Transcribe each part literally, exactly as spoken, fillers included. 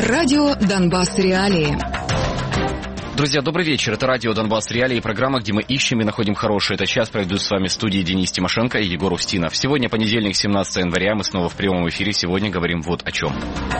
Радио «Донбасс. Реалии». Друзья, добрый вечер. Это радио «Донбасс. Реалии», программа, где мы ищем и находим хорошее. Это час проведу с вами в студии Денис Тимошенко и Егор Устинов. Сегодня понедельник, семнадцатое января. Мы снова в прямом эфире. Сегодня говорим вот о чем.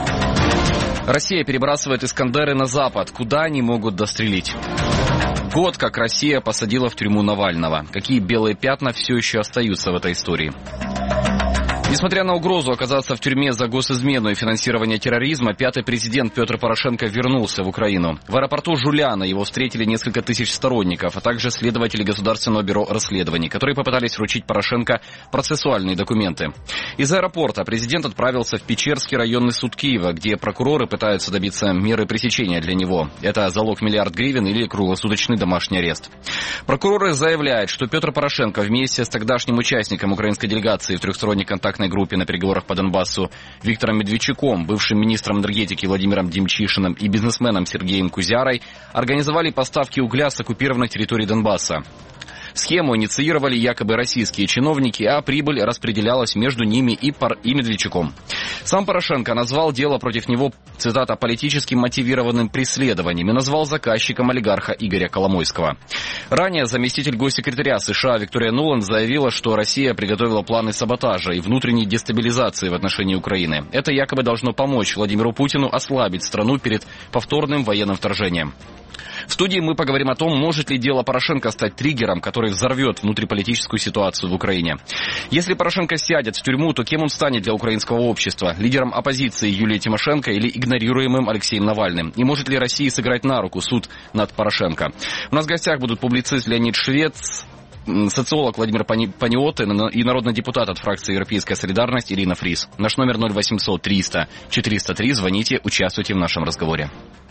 Россия перебрасывает «Искандеры» на Запад. Куда они могут дострелить? Год, как Россия посадила в тюрьму Навального. Какие белые пятна все еще остаются в этой истории? Несмотря на угрозу оказаться в тюрьме за госизмену и финансирование терроризма, пятый президент Петр Порошенко вернулся в Украину. В аэропорту Жуляна его встретили несколько тысяч сторонников, а также следователи Государственного бюро расследований, которые попытались вручить Порошенко процессуальные документы. Из аэропорта президент отправился в Печерский районный суд Киева, где прокуроры пытаются добиться меры пресечения для него. Это залог миллиард гривен или круглосуточный домашний арест. Прокуроры заявляют, что Петр Порошенко вместе с тогдашним участником украинской делегации в трехсторонней контактной группе на переговорах по Донбассу Виктором Медведчуком, бывшим министром энергетики Владимиром Демчишиным и бизнесменом Сергеем Кузярой организовали поставки угля с оккупированных территорий Донбасса. Схему инициировали якобы российские чиновники, а прибыль распределялась между ними и, Пар... и Медведчуком. Сам Порошенко назвал дело против него, цитата, политически мотивированным преследованием и назвал заказчиком олигарха Игоря Коломойского. Ранее заместитель госсекретаря США Виктория Нуланд заявила, что Россия приготовила планы саботажа и внутренней дестабилизации в отношении Украины. Это якобы должно помочь Владимиру Путину ослабить страну перед повторным военным вторжением. В студии мы поговорим о том, может ли дело Порошенко стать триггером, который взорвет внутриполитическую ситуацию в Украине. Если Порошенко сядет в тюрьму, то кем он станет для украинского общества? Лидером оппозиции Юлией Тимошенко или игнорируемым Алексеем Навальным? И может ли России сыграть на руку суд над Порошенко? У нас в гостях будут публицист Леонид Швец, социолог Владимир Паниотин и народный депутат от фракции «Европейская солидарность» Ирина Фрис. Наш номер ноль восемьсот триста четыреста три. Звоните, участвуйте в нашем разговоре.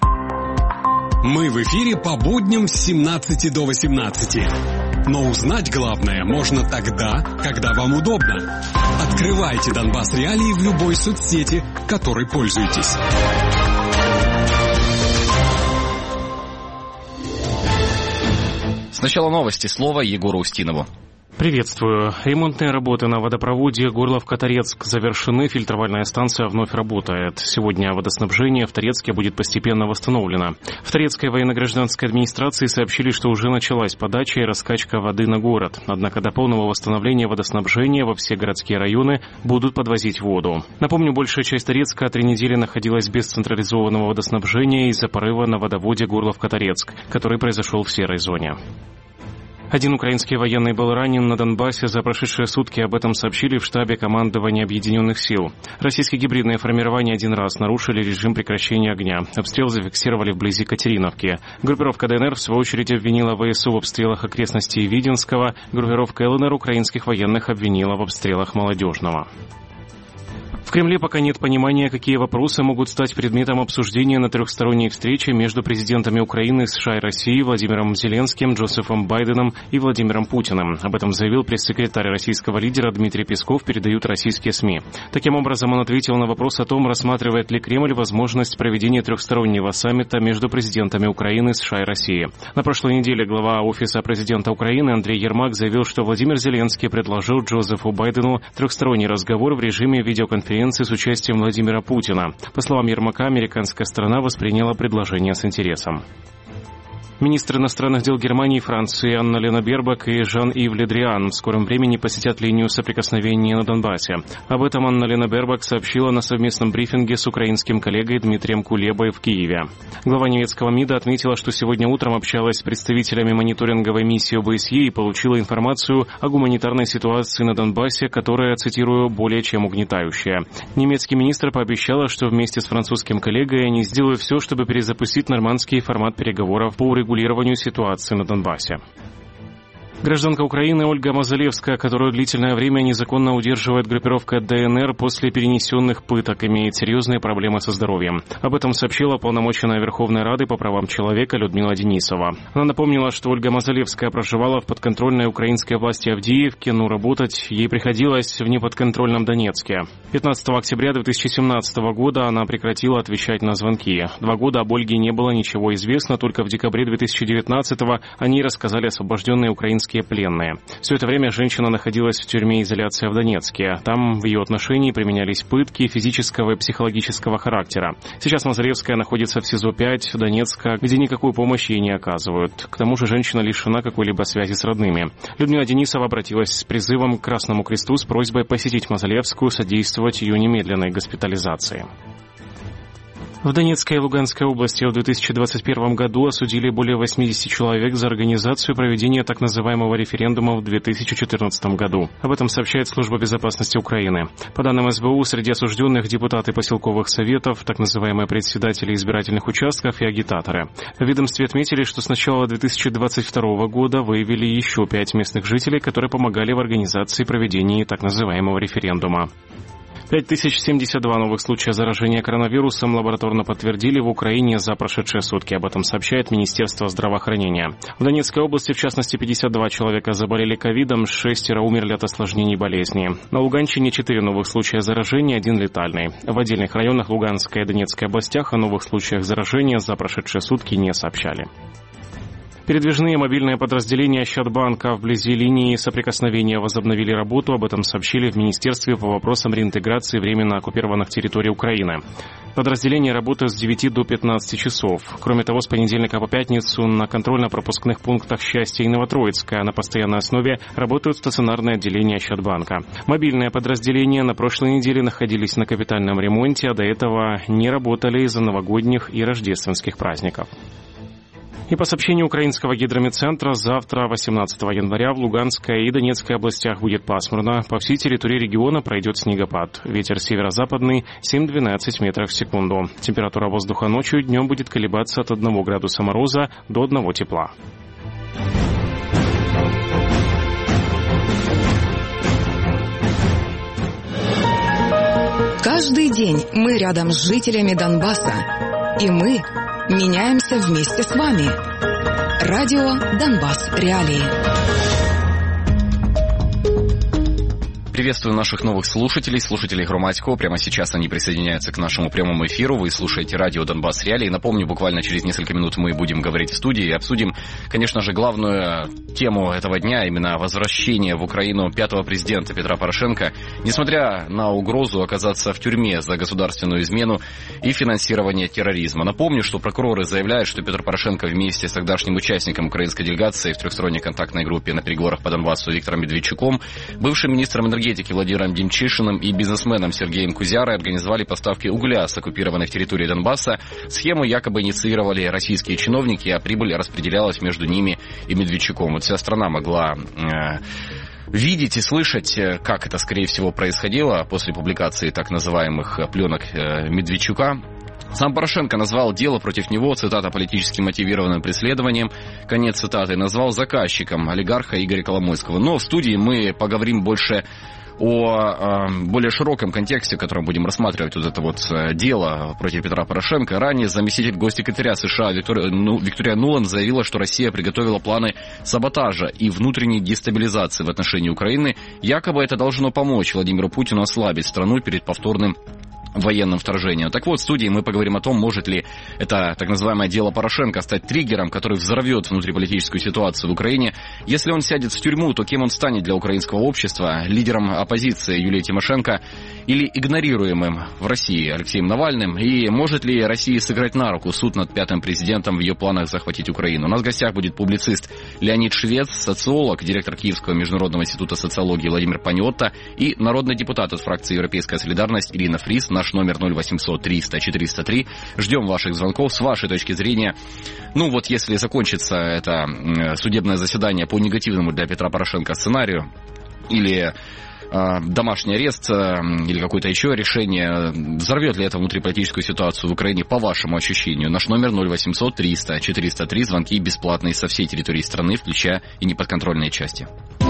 Мы в эфире по будням с семнадцати до восемнадцати. Но узнать главное можно тогда, когда вам удобно. Открывайте «Донбасс. Реалии» в любой соцсети, которой пользуетесь. Сначала новости. Слово Егору Устинову. Приветствую. Ремонтные работы на водопроводе Горловка-Торецк завершены, фильтровальная станция вновь работает. Сегодня водоснабжение в Торецке будет постепенно восстановлено. В Торецкой военно-гражданской администрации сообщили, что уже началась подача и раскачка воды на город. Однако до полного восстановления водоснабжения во все городские районы будут подвозить воду. Напомню, большая часть Торецка три недели находилась без централизованного водоснабжения из-за порыва на водоводе Горловка-Торецк, который произошел в серой зоне. Один украинский военный был ранен на Донбассе. За прошедшие сутки об этом сообщили в штабе командования Объединенных сил. Российские гибридные формирования один раз нарушили режим прекращения огня. Обстрел зафиксировали вблизи Катериновки. Группировка ДНР, в свою очередь, обвинила ВСУ в обстрелах окрестностей Виденского. Группировка ЛНР украинских военных обвинила в обстрелах Молодежного. В Кремле пока нет понимания, какие вопросы могут стать предметом обсуждения на трехсторонней встрече между президентами Украины, США и России Владимиром Зеленским, Джозефом Байденом и Владимиром Путиным. Об этом заявил пресс-секретарь российского лидера Дмитрий Песков, передают российские СМИ. Таким образом, он ответил на вопрос о том, рассматривает ли Кремль возможность проведения трехстороннего саммита между президентами Украины, США и России. На прошлой неделе глава Офиса президента Украины Андрей Ермак заявил, что Владимир Зеленский предложил Джозефу Байдену трехсторонний разговор в режиме видеоконференции с участием Владимира Путина. По словам Ермака, американская сторона восприняла предложение с интересом. Министры иностранных дел Германии и Франции Анна-Лена Бербок и Жан-Ив Ле Дриан в скором времени посетят линию соприкосновения на Донбассе. Об этом Анна-Лена Бербок сообщила на совместном брифинге с украинским коллегой Дмитрием Кулебой в Киеве. Глава немецкого МИДа отметила, что сегодня утром общалась с представителями мониторинговой миссии О Бэ Эс Е и получила информацию о гуманитарной ситуации на Донбассе, которая, цитирую, более чем угнетающая. Немецкий министр пообещала, что вместе с французским коллегой они сделают все, чтобы перезапустить нормандский формат переговоров по урегулированию регулированию ситуации на Донбассе. Гражданка Украины Ольга Мазалевская, которую длительное время незаконно удерживает группировка ДНР, после перенесенных пыток имеет серьезные проблемы со здоровьем. Об этом сообщила полномоченная Верховной Рады по правам человека Людмила Денисова. Она напомнила, что Ольга Мазалевская проживала в подконтрольной украинской власти Авдеевке, но работать ей приходилось в неподконтрольном Донецке. пятнадцатого октября две тысячи семнадцатого года она прекратила отвечать на звонки. Два года об Ольге не было ничего известно, только в декабре две тысячи девятнадцатого о ней рассказали освобожденные украинские украинские пленные. Все это время женщина находилась в тюрьме изоляции в Донецке. Там в ее отношении применялись пытки физического и психологического характера. Сейчас Мазалевская находится в СИЗО пять Донецка, где никакой помощи ей не оказывают. К тому же женщина лишена какой-либо связи с родными. Людмила Денисова обратилась с призывом к Красному Кресту с просьбой посетить Мазалевскую, содействовать ее немедленной госпитализации. В Донецкой и Луганской области в две тысячи двадцать первом году осудили более восемьдесят человек за организацию проведения так называемого референдума в две тысячи четырнадцатом году. Об этом сообщает Служба безопасности Украины. По данным эс бэ у, среди осужденных депутаты поселковых советов, так называемые председатели избирательных участков и агитаторы. В ведомстве отметили, что с начала две тысячи двадцать второго года выявили еще пять местных жителей, которые помогали в организации проведения так называемого референдума. пять тысяч семьдесят два новых случая заражения коронавирусом лабораторно подтвердили в Украине за прошедшие сутки. Об этом сообщает Министерство здравоохранения. В Донецкой области, в частности, пятьдесят два человека заболели ковидом, шестеро умерли от осложнений болезни. На Луганщине четыре новых случая заражения, один летальный. В отдельных районах Луганской и Донецкой областях о новых случаях заражения за прошедшие сутки не сообщали. Передвижные мобильные подразделения Ощадбанка вблизи линии соприкосновения возобновили работу. Об этом сообщили в Министерстве по вопросам реинтеграции временно оккупированных территорий Украины. Подразделения работают с девяти до пятнадцати часов. Кроме того, с понедельника по пятницу на контрольно-пропускных пунктах Счастья и Новотроицкая на постоянной основе работают стационарные отделения Ощадбанка. Мобильные подразделения на прошлой неделе находились на капитальном ремонте, а до этого не работали из-за новогодних и рождественских праздников. И по сообщению украинского гидрометцентра, завтра, восемнадцатого января, в Луганской и Донецкой областях будет пасмурно. По всей территории региона пройдет снегопад. Ветер северо-западный семь-двенадцать метров в секунду. Температура воздуха ночью и днем будет колебаться от одного градуса мороза до одного тепла. Каждый день мы рядом с жителями Донбасса. И мы меняемся вместе с вами. Радио Донбасс Реалии. Приветствую наших новых слушателей, слушателей Громадько. Прямо сейчас они присоединяются к нашему прямому эфиру. Вы слушаете радио Донбасс Реалии. Напомню, буквально через несколько минут мы будем говорить в студии и обсудим, конечно же, главную тему этого дня, именно возвращение в Украину пятого президента Петра Порошенко, несмотря на угрозу оказаться в тюрьме за государственную измену и финансирование терроризма. Напомню, что прокуроры заявляют, что Петр Порошенко вместе с тогдашним участником украинской делегации в трехсторонней контактной группе на переговорах по Донбассу Виктором Медведчуком, бывшим министром энергетики Владимиром Демчишиным и бизнесменом Сергеем Кузярой организовали поставки угля с оккупированных территорий Донбасса. Схему якобы инициировали российские чиновники, а прибыль распределялась между ними и Медведчуком. Вот вся страна могла э, видеть и слышать, как это, скорее всего, происходило после публикации так называемых пленок э, Медведчука. Сам Порошенко назвал дело против него, цитата, политически мотивированным преследованием, конец цитаты, назвал заказчиком олигарха Игоря Коломойского. Но в студии мы поговорим больше о э, более широком контексте, в котором будем рассматривать вот это вот дело против Петра Порошенко. Ранее заместитель госсекретаря США Виктория, ну, Виктория Нуланд заявила, что Россия приготовила планы саботажа и внутренней дестабилизации в отношении Украины. Якобы это должно помочь Владимиру Путину ослабить страну перед повторным военным вторжением. Так вот, в студии мы поговорим о том, может ли это так называемое дело Порошенко стать триггером, который взорвет внутриполитическую ситуацию в Украине. Если он сядет в тюрьму, то кем он станет для украинского общества? Лидером оппозиции Юлией Тимошенко или игнорируемым в России Алексеем Навальным? И может ли России сыграть на руку суд над пятым президентом в ее планах захватить Украину? У нас в гостях будет публицист Леонид Швец, социолог, директор Киевского международного института социологии Владимир Паниотто и народный депутат от фракции «Европейская солидарность» Ирина Фрис. Наш номер ноль восемьсот триста четыреста три. Ждем ваших звонков. С вашей точки зрения, ну вот если закончится это судебное заседание по негативному для Петра Порошенко сценарию, или э, домашний арест, э, или какое-то еще решение, взорвет ли это внутриполитическую ситуацию в Украине по вашему ощущению? Наш номер ноль восемьсот триста четыреста три. Звонки бесплатные со всей территории страны, включая и неподконтрольные части.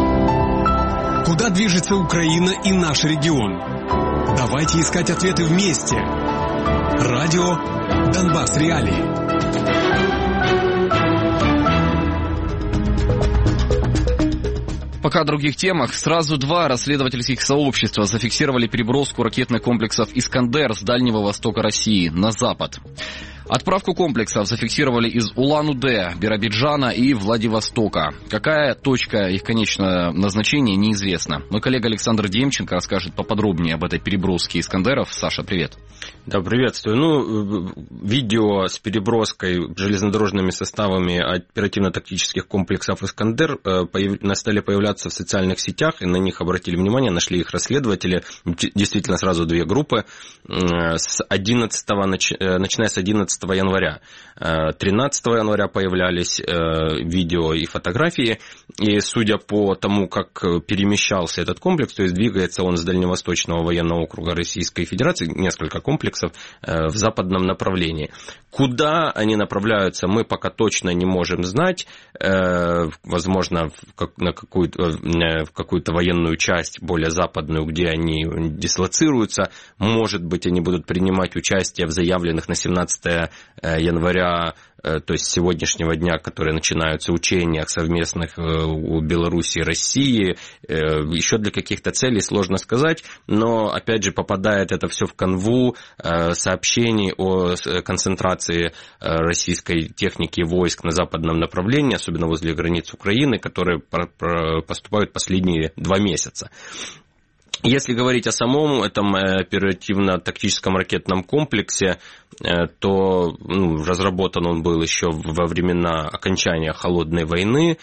Куда движется Украина и наш регион? Давайте искать ответы вместе. Радио Донбасс Реалии. Пока о других темах, сразу два расследовательских сообщества зафиксировали переброску ракетных комплексов «Искандер» с Дальнего Востока России на Запад. Отправку комплексов зафиксировали из Улан-Удэ, Биробиджана и Владивостока. Какая точка их конечного назначения, неизвестно. Мой коллега Александр Демченко расскажет поподробнее об этой переброске «Искандеров». Саша, привет. Да, приветствую. Ну, видео с переброской железнодорожными составами оперативно-тактических комплексов «Искандер» стали появляться в социальных сетях, и на них обратили внимание, нашли их расследователи. Действительно, сразу две группы. С одиннадцатого, начиная с одиннадцатого января. тринадцатого января появлялись видео и фотографии, и судя по тому, как перемещался этот комплекс, то есть двигается он с Дальневосточного военного округа Российской Федерации, несколько комплексов, в западном направлении. Куда они направляются, мы пока точно не можем знать. Возможно, на какую-то, в какую-то военную часть, более западную, где они дислоцируются. Может быть, они будут принимать участие в заявленных на семнадцатое января, то есть сегодняшнего дня, которые начинаются учениях совместных у Беларуси и России, еще для каких-то целей сложно сказать, но, опять же, попадает это все в канву сообщений о концентрации российской техники и войск на западном направлении, особенно возле границ Украины, которые поступают последние два месяца. Если говорить о самом этом оперативно-тактическом ракетном комплексе, то ну, разработан он был еще во времена окончания Холодной войны.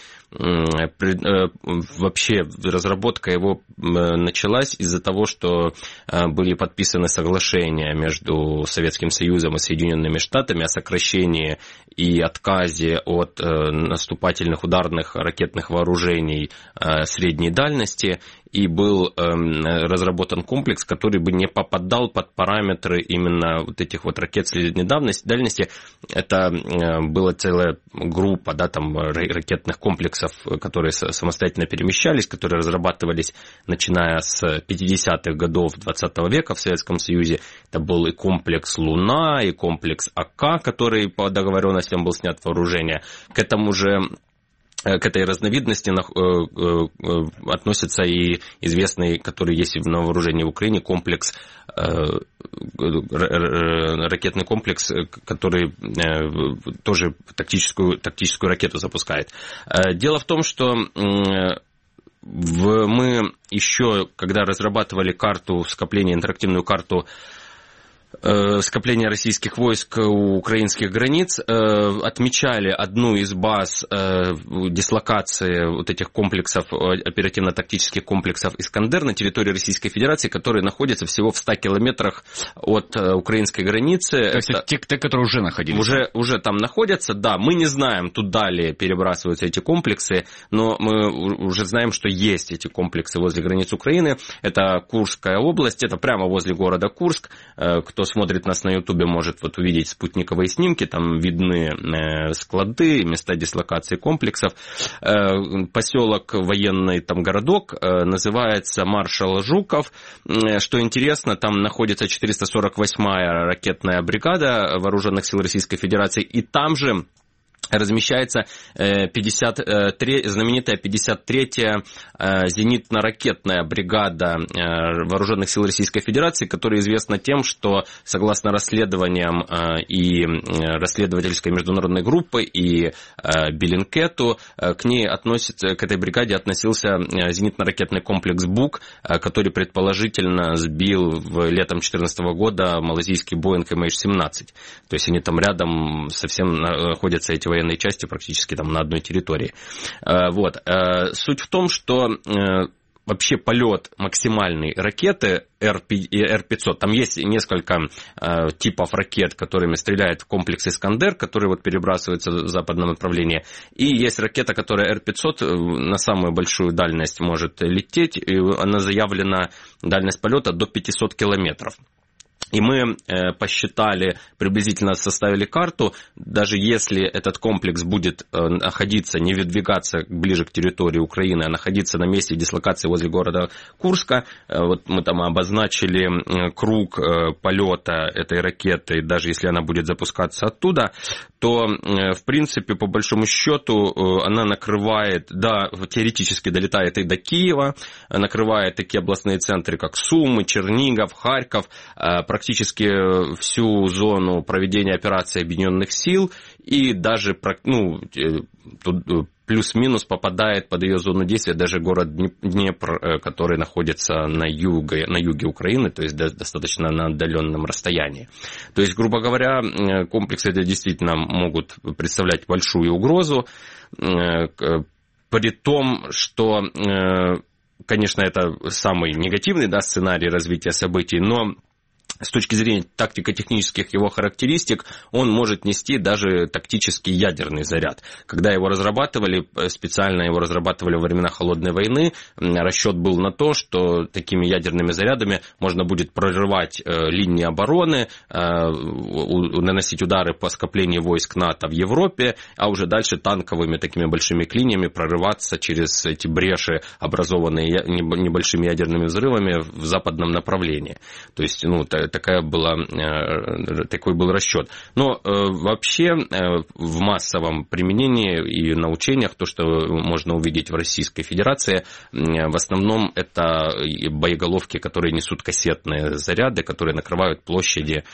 Вообще разработка его началась из-за того, что были подписаны соглашения между Советским Союзом и Соединенными Штатами о сокращении и отказе от наступательных ударных ракетных вооружений средней дальности, и был разработан комплекс, который бы не попадал под параметры именно вот этих вот ракет средней дальности. Это была целая группа, да, там, ракетных комплексов, которые самостоятельно перемещались, которые разрабатывались начиная с пятидесятых годов двадцатого века в Советском Союзе. Это был и комплекс «Луна», и комплекс «АК», который по договоренностям был снят в вооружение. К этому же К этой разновидности относится и известный, который есть на вооружении в Украине, комплекс, ракетный комплекс, который тоже тактическую, тактическую ракету запускает. Дело в том, что мы еще, когда разрабатывали карту скопления, интерактивную карту скопления российских войск у украинских границ, отмечали одну из баз дислокации вот этих комплексов, оперативно-тактических комплексов «Искандер» на территории Российской Федерации, которые находятся всего в ста километрах от украинской границы. То есть это те, те, которые уже находились? Уже, уже там находятся, да. Мы не знаем, туда ли перебрасываются эти комплексы, но мы уже знаем, что есть эти комплексы возле границ Украины. Это Курская область, это прямо возле города Курск. Кто смотрит нас на Ютубе, может вот увидеть спутниковые снимки, там видны склады, места дислокации комплексов. Поселок военный, там городок, называется Маршал Жуков. Что интересно, там находится четыреста сорок восьмая ракетная бригада Вооруженных сил Российской Федерации, и там же размещается пятьдесят три, знаменитая пятьдесят третья зенитно-ракетная бригада Вооруженных сил Российской Федерации, которая известна тем, что, согласно расследованиям и расследовательской международной группы, и Беллинкету, к ней относится, к этой бригаде относился зенитно-ракетный комплекс «Бук», который предположительно сбил в летом две тысячи четырнадцатого года малайзийский Боинг эм эйч семнадцать. То есть они там рядом совсем находятся, эти военные части, практически там на одной территории. Вот. Суть в том, что вообще полет максимальной ракеты эр пятьсот, там есть несколько типов ракет, которыми стреляет комплекс «Искандер», который вот перебрасывается в западном направлении, и есть ракета, которая эр пятьсот на самую большую дальность может лететь, и она заявлена, дальность полета до пятисот километров. И мы посчитали, приблизительно составили карту, даже если этот комплекс будет находиться, не выдвигаться ближе к территории Украины, а находиться на месте дислокации возле города Курска, вот мы там обозначили круг полета этой ракеты, даже если она будет запускаться оттуда, то, в принципе, по большому счету, она накрывает, да, теоретически долетает и до Киева, накрывает такие областные центры, как Сумы, Чернигов, Харьков, практически практически всю зону проведения операции Объединенных сил, и даже, ну, тут плюс-минус попадает под ее зону действия даже город Днепр, который находится на юге, на юге Украины, то есть достаточно на отдаленном расстоянии. То есть, грубо говоря, комплексы эти действительно могут представлять большую угрозу, при том, что, конечно, это самый негативный, да, сценарий развития событий, но с точки зрения тактико-технических его характеристик, он может нести даже тактический ядерный заряд. Когда его разрабатывали, специально его разрабатывали во времена Холодной войны, расчет был на то, что такими ядерными зарядами можно будет прорывать линии обороны, наносить удары по скоплению войск НАТО в Европе, а уже дальше танковыми такими большими клиньями прорываться через эти бреши, образованные небольшими ядерными взрывами в западном направлении. То есть, ну, такая была, такой был расчет. Но вообще в массовом применении и на учениях, то, что можно увидеть в Российской Федерации, в основном это боеголовки, которые несут кассетные заряды, которые накрывают площади,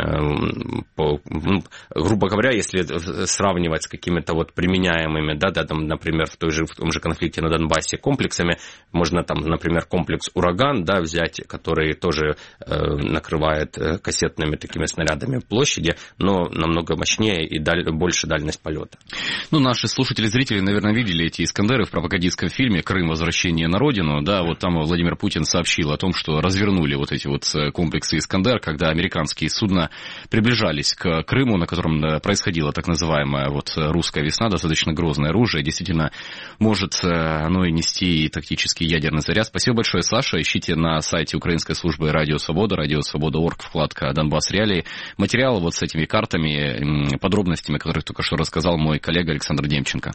по, ну, грубо говоря, если сравнивать с какими-то вот применяемыми, да, да, там, например, в, той же, в том же конфликте на Донбассе комплексами, можно там, например, комплекс «Ураган», да, взять, который тоже накрывает кассетными такими снарядами площади, но намного мощнее и даль, больше дальность полета. Ну, наши слушатели, зрители, наверное, видели эти «Искандеры» в пропагандистском фильме «Крым. Возвращение на родину». Да, вот там Владимир Путин сообщил о том, что развернули вот эти вот комплексы «Искандер», когда американские судна приближались к Крыму, на котором происходила так называемая вот русская весна, достаточно грозное оружие, действительно может оно и нести и тактический ядерный заряд. Спасибо большое, Саша. Ищите на сайте Украинской службы «Радио Свобода», «Радио Свобода» точка орг, вкладка «Донбасс Реалии». Материалы вот с этими картами, подробностями, которые только что рассказал мой коллега Александр Демченко.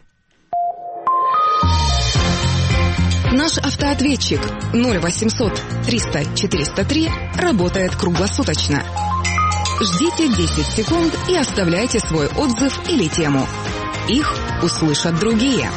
Наш автоответчик ноль восемьсот триста четыреста три работает круглосуточно. Ждите десять секунд и оставляйте свой отзыв или тему. Их услышат другие.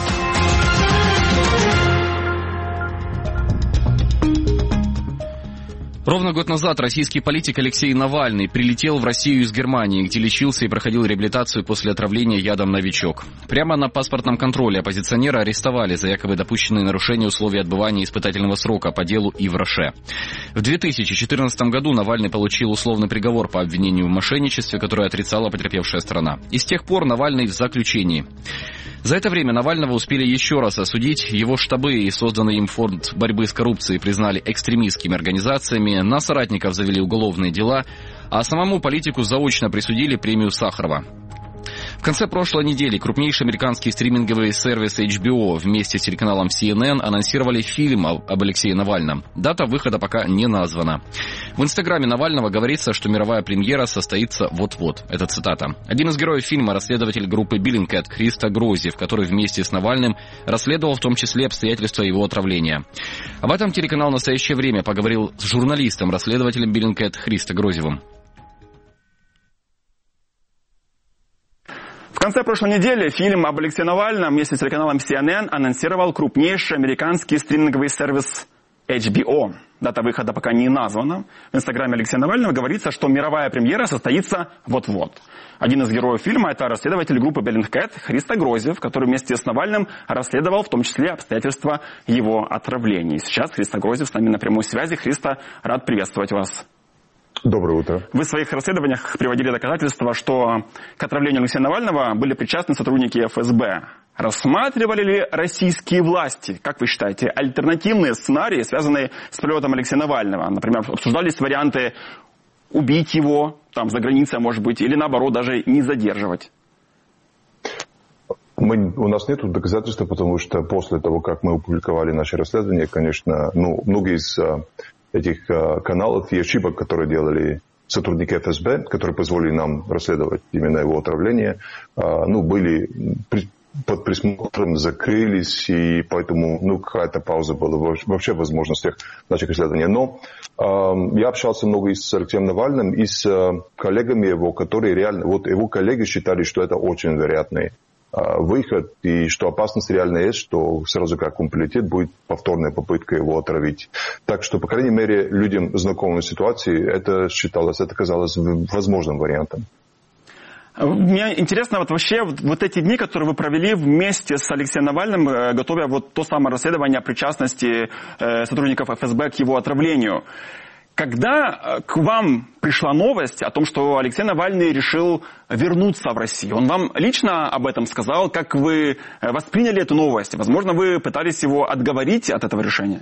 Ровно год назад российский политик Алексей Навальный прилетел в Россию из Германии, где лечился и проходил реабилитацию после отравления ядом «Новичок». Прямо на паспортном контроле оппозиционера арестовали за якобы допущенные нарушения условий отбывания испытательного срока по делу Ивраше. В две тысячи четырнадцатом году Навальный получил условный приговор по обвинению в мошенничестве, которое отрицала потерпевшая сторона. И с тех пор Навальный в заключении. За это время Навального успели еще раз осудить. Его штабы и созданный им фонд борьбы с коррупцией признали экстремистскими организациями, на соратников завели уголовные дела, а самому политику заочно присудили премию Сахарова. В конце прошлой недели крупнейший американский стриминговый сервис эйч би о вместе с телеканалом си эн эн анонсировали фильм об Алексее Навальном. Дата выхода пока не названа. В инстаграме Навального говорится, что мировая премьера состоится вот-вот. Это цитата. Один из героев фильма — расследователь группы Bellingcat Христо Грозев, который вместе с Навальным расследовал в том числе обстоятельства его отравления. Об этом телеканал «Настоящее время» поговорил с журналистом-расследователем Bellingcat Христо Грозевым. В конце прошлой недели фильм об Алексее Навальном вместе с телеканалом си эн эн анонсировал крупнейший американский стриминговый сервис эйч би о. Дата выхода пока не названа. В инстаграме Алексея Навального говорится, что мировая премьера состоится вот-вот. Один из героев фильма — это расследователь группы Bellingcat Христо Грозев, который вместе с Навальным расследовал в том числе обстоятельства его отравлений. Сейчас Христо Грозев с нами на прямой связи. Христо, рад приветствовать вас. Доброе утро. Вы в своих расследованиях приводили доказательства, что к отравлению Алексея Навального были причастны сотрудники эф эс бэ. Рассматривали ли российские власти, как вы считаете, альтернативные сценарии, связанные с прилетом Алексея Навального? Например, обсуждались варианты убить его, там, за границей, может быть, или наоборот, даже не задерживать? Мы, у нас нет доказательств, потому что после того, как мы опубликовали наше расследование, конечно, ну, многие из этих каналов и ошибок, которые делали сотрудники эф эс бэ, которые позволили нам расследовать именно его отравление, ну, были под присмотром, закрылись, и поэтому, ну, какая-то пауза была вообще в возможностях наших исследований. Но э, я общался много и с Алексеем Навальным, и с э, коллегами его, которые реально, вот его коллеги считали, что это очень вероятный выход, и что опасность реально есть, что сразу как он прилетит, будет повторная попытка его отравить. Так что, по крайней мере, людям, знакомым с ситуацией, это считалось, это казалось возможным вариантом. Мне интересно вот вообще вот, вот эти дни, которые вы провели вместе с Алексеем Навальным, готовя вот то самое расследование о причастности э, сотрудников эф эс бэ к его отравлению. Когда к вам пришла новость о том, что Алексей Навальный решил вернуться в Россию, он вам лично об этом сказал? Как вы восприняли эту новость? Возможно, вы пытались его отговорить от этого решения?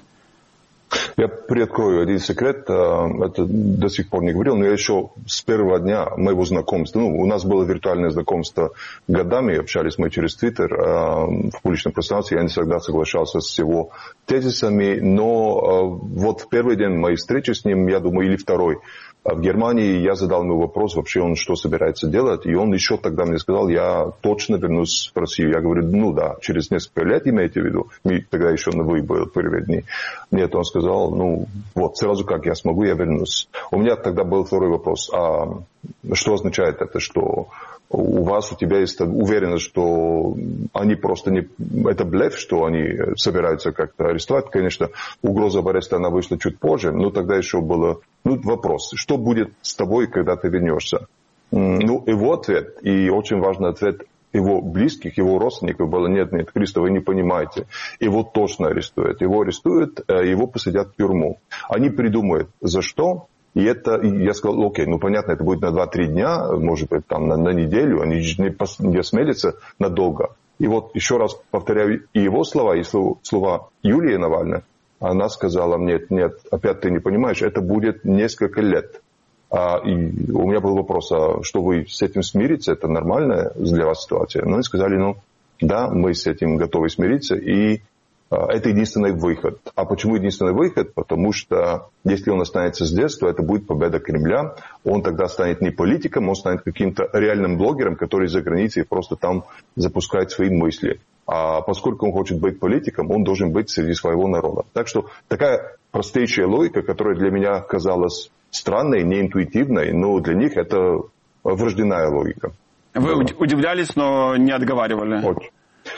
Я приоткрою один секрет, это до сих пор не говорил, но я еще с первого дня моего знакомства, ну, у нас было виртуальное знакомство годами, общались мы через Твиттер в публичном пространстве, я не всегда соглашался с его тезисами, но вот в первый день моей встречи с ним, я думаю, или второй, в Германии я задал ему вопрос, вообще он что собирается делать, и он еще тогда мне сказал, я точно вернусь в Россию. Я говорю, ну да, через несколько лет имеете в виду, и тогда еще на вы был первые дни. Нет, он сказал, ну вот, сразу как я смогу, я вернусь. У меня тогда был второй вопрос, а что означает это, что у вас, у тебя есть уверенность, что они просто не... Это блеф, что они собираются как-то арестовать. Конечно, угроза об аресте, она вышла чуть позже, но тогда еще было... Ну, вопрос, что будет с тобой, когда ты вернешься? Ну, его ответ, и очень важный ответ его близких, его родственников было, нет, нет, Христо, вы не понимаете. Его точно арестуют. Его арестуют, его посадят в тюрьму. Они придумают, за что... И это, я сказал, окей, ну понятно, это будет на два-три дня, может быть, там на, на неделю, они не, пос, не осмелятся надолго. И вот еще раз повторяю и его слова, и слова, слова Юлии Навальной. Она сказала, нет, нет, опять ты не понимаешь, это будет несколько лет. А, и у меня был вопрос, а что вы с этим смиритесь, это нормальная для вас ситуация? Ну, они сказали, ну, да, мы с этим готовы смириться, и это единственный выход. А почему единственный выход? Потому что если он останется здесь, то это будет победа Кремля. Он тогда станет не политиком, он станет каким-то реальным блогером, который за границей просто там запускает свои мысли. А поскольку он хочет быть политиком, он должен быть среди своего народа. Так что такая простейшая логика, которая для меня казалась странной, неинтуитивной, но для них это врожденная логика. Вы да. удивлялись, но не отговаривали? Очень.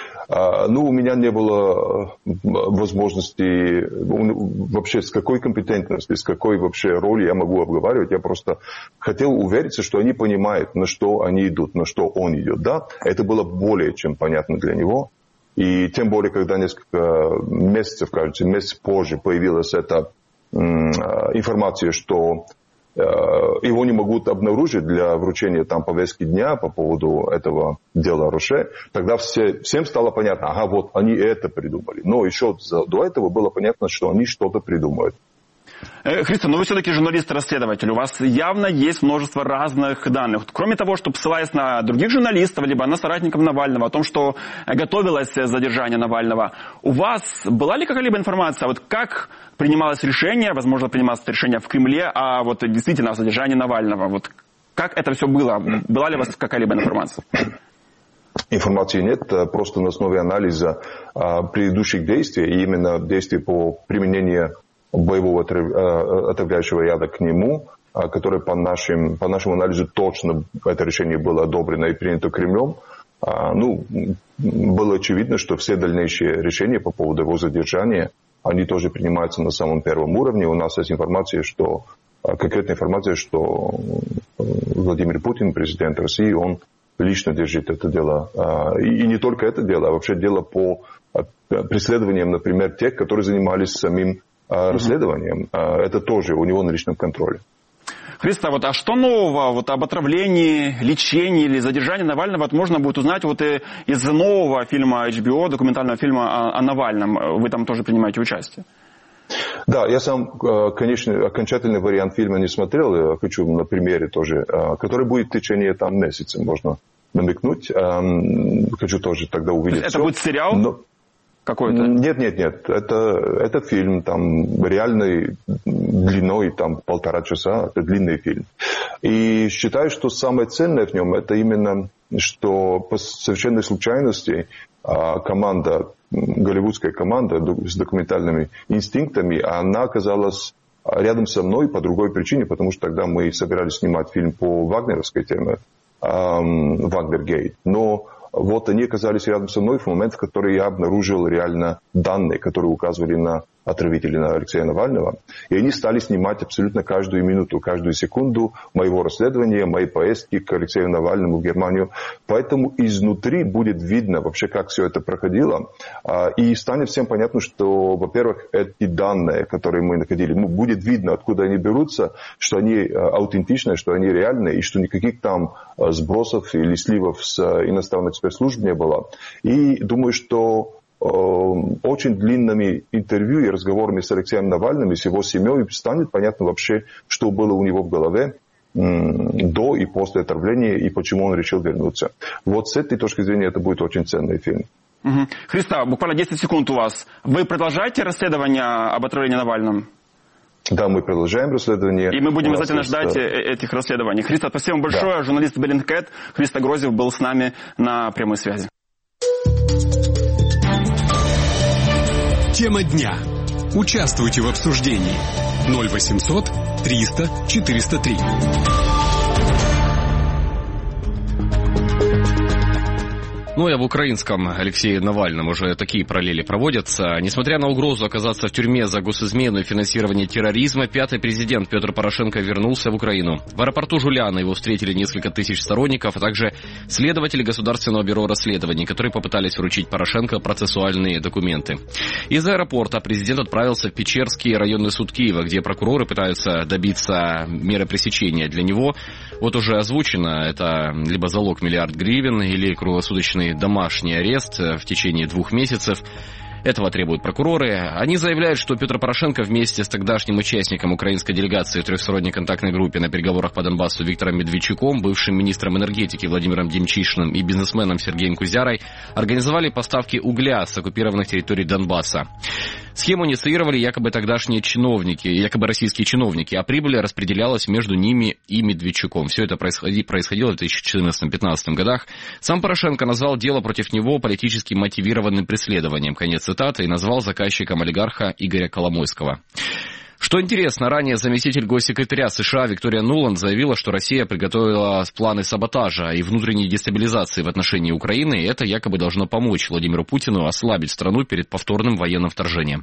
Ну, у меня не было возможности вообще с какой компетентностью, с какой вообще роли я могу обговаривать. Я просто хотел увериться, что они понимают, на что они идут, на что он идет. Да, это было более чем понятно для него. И тем более, когда несколько месяцев, кажется, месяц позже появилась эта информация, что его не могут обнаружить для вручения там повестки дня по поводу этого дела Роше, тогда все, всем стало понятно, ага, вот они это придумали. Но еще до этого было понятно, что они что-то придумают. Христо, но вы все-таки журналист-расследователь, у вас явно есть множество разных данных. Кроме того, что ссылаясь на других журналистов, либо на соратников Навального, о том, что готовилось задержание Навального, у вас была ли какая-либо информация, вот как принималось решение, возможно, принималось решение в Кремле, а вот действительно о задержании Навального? Вот как это все было? Была ли у вас какая-либо информация? Информации нет, просто на основе анализа предыдущих действий, и именно действий по применению боевого отравляющего яда к нему, которое по, нашим, по нашему анализу точно это решение было одобрено и принято Кремлем. Ну, было очевидно, что все дальнейшие решения по поводу его задержания, они тоже принимаются на самом первом уровне. У нас есть информация, что, конкретная информация, что Владимир Путин, президент России, он лично держит это дело. И не только это дело, а вообще дело по преследованиям, например, тех, которые занимались самим расследованием. Это тоже у него на личном контроле. Христо, вот, а что нового вот, об отравлении, лечении или задержании Навального вот, можно будет узнать вот, и из нового фильма эйч би о, документального фильма о, о Навальном? Вы там тоже принимаете участие? Да, я сам, конечно, окончательный вариант фильма не смотрел. Я хочу на примере тоже, который будет в течение там, месяца, можно намекнуть. Хочу тоже тогда увидеть. Это все. Будет сериал? Но... Какой-то? Нет, нет, нет. Это, это фильм там реальной длиной там полтора часа. Это длинный фильм. И считаю, что самое ценное в нем это именно, что по совершенной случайности команда, голливудская команда с документальными инстинктами, она оказалась рядом со мной по другой причине, потому что тогда мы собирались снимать фильм по вагнеровской теме, Вагнергейт. Но вот они оказались рядом со мной в момент, в который я обнаружил реально данные, которые указывали на отравителя, на Алексея Навального. И они стали снимать абсолютно каждую минуту, каждую секунду моего расследования, моей поездки к Алексею Навальному в Германию. Поэтому изнутри будет видно вообще, как все это проходило. И станет всем понятно, что, во-первых, эти данные, которые мы находили, будет видно, откуда они берутся, что они аутентичные, что они реальные, и что никаких там сбросов или сливов с иностранных спецслужб не было. И думаю, что очень длинными интервью и разговорами с Алексеем Навальным и с его семьей станет понятно вообще, что было у него в голове до и после отравления, и почему он решил вернуться. Вот с этой точки зрения это будет очень ценный фильм. Угу. Христа, буквально десять секунд у вас. Вы продолжаете расследование об отравлении Навальным? Да, мы продолжаем расследование. И мы будем обязательно есть... ждать этих расследований. Христа, спасибо большое. Да. Журналист Bellingcat Христо Грозев был с нами на прямой связи. Тема дня. Участвуйте в обсуждении. ноль восемьсот триста четыреста три. Ну и об украинском Алексее Навальном уже такие параллели проводятся. Несмотря на угрозу оказаться в тюрьме за госизмену и финансирование терроризма, пятый президент Петр Порошенко вернулся в Украину. В аэропорту Жуляна его встретили несколько тысяч сторонников, а также следователи Государственного бюро расследований, которые попытались вручить Порошенко процессуальные документы. Из аэропорта президент отправился в Печерский районный суд Киева, где прокуроры пытаются добиться меры пресечения. Для него вот уже озвучено, это либо залог миллиард гривен, или круглосуточный домашний арест в течение двух месяцев. Этого требуют прокуроры. Они заявляют, что Петр Порошенко вместе с тогдашним участником украинской делегации в трехсторонней контактной группе на переговорах по Донбассу Виктором Медведчуком, бывшим министром энергетики Владимиром Демчишиным и бизнесменом Сергеем Кузярой организовали поставки угля с оккупированных территорий Донбасса. Схему инициировали якобы тогдашние чиновники, якобы российские чиновники, а прибыль распределялась между ними и Медведчуком. Все это происходило в две тысячи четырнадцатом-пятнадцатом годах. Сам Порошенко назвал дело против него политически мотивированным преследованием, конец цитаты, и назвал заказчиком олигарха Игоря Коломойского. Что интересно, ранее заместитель госсекретаря США Виктория Нуланд заявила, что Россия приготовила планы саботажа и внутренней дестабилизации в отношении Украины, и это якобы должно помочь Владимиру Путину ослабить страну перед повторным военным вторжением.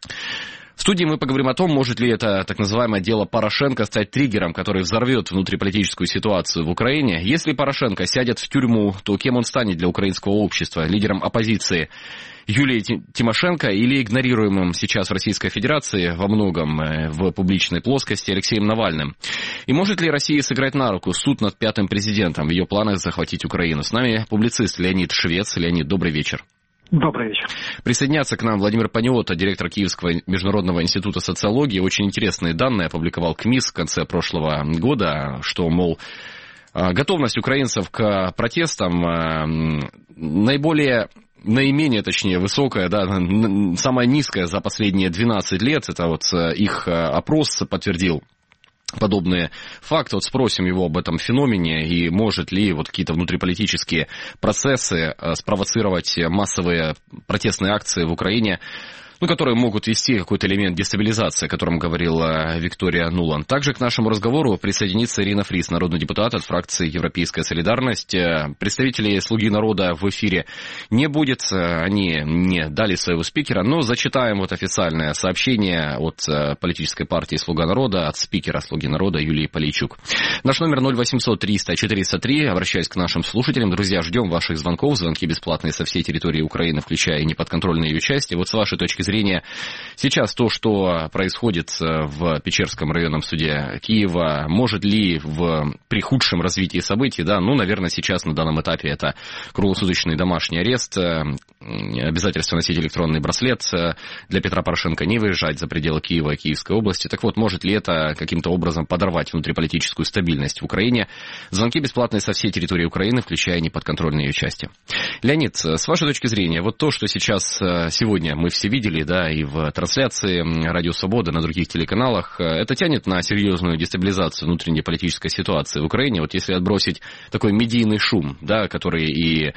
В студии мы поговорим о том, может ли это так называемое дело Порошенко стать триггером, который взорвет внутриполитическую ситуацию в Украине. Если Порошенко сядет в тюрьму, то кем он станет для украинского общества? Лидером оппозиции Юлией Тимошенко или игнорируемым сейчас в Российской Федерации во многом в публичной плоскости Алексеем Навальным? И может ли Россия сыграть на руку суд над пятым президентом в ее планах захватить Украину? С нами публицист Леонид Швец. Леонид, добрый вечер. Добрый вечер. Присоединяться к нам Владимир Паниота, директор Киевского международного института социологии. Очень интересные данные опубликовал КМИС в конце прошлого года, что, мол, готовность украинцев к протестам наиболее... наименее, точнее, высокая, да, самая низкая за последние двенадцать лет. Это вот их опрос подтвердил подобные факты. Вот спросим его об этом феномене и может ли вот какие-то внутриполитические процессы спровоцировать массовые протестные акции в Украине, ну, которые могут вести какой-то элемент дестабилизации, о котором говорила Виктория Нуланд. Также к нашему разговору присоединится Ирина Фрис, народный депутат от фракции «Европейская солидарность». Представителей «Слуги народа» в эфире не будет, они не дали своего спикера, но зачитаем вот официальное сообщение от политической партии «Слуга народа», от спикера «Слуги народа» Юлии Полейчук. Наш номер ноль восемьсот триста четыреста три. Обращаюсь к нашим слушателям. Друзья, ждем ваших звонков. Звонки бесплатные со всей территории Украины, включая и неподконтрольные ее части. Вот с вашей точки зрения, сейчас то, что происходит в Печерском районном суде Киева, может ли в, при худшем развитии событий, да, ну, наверное, сейчас на данном этапе это круглосуточный домашний арест, обязательство носить электронный браслет, для Петра Порошенко не выезжать за пределы Киева и Киевской области. Так вот, может ли это каким-то образом подорвать внутриполитическую стабильность в Украине? Звонки бесплатные со всей территории Украины, включая неподконтрольные ее части. Леонид, с вашей точки зрения, вот то, что сейчас, сегодня мы все видели, да, и в трансляции Радио Свобода, на других телеканалах, это тянет на серьезную дестабилизацию внутренней политической ситуации в Украине. Вот если отбросить такой медийный шум, да, который и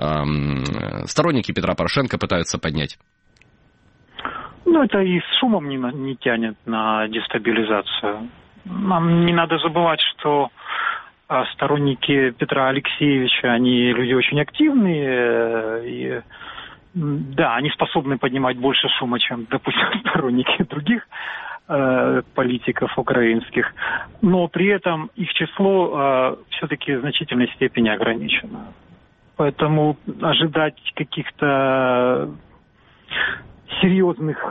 эм, сторонники Петра Порошенко пытаются поднять. Ну, это и с шумом не, не тянет на дестабилизацию. Нам не надо забывать, что сторонники Петра Алексеевича, они люди очень активные, и да, они способны поднимать больше шума, чем, допустим, сторонники других э, политиков украинских, но при этом их число э, все-таки в значительной степени ограничено. Поэтому ожидать каких-то серьезных,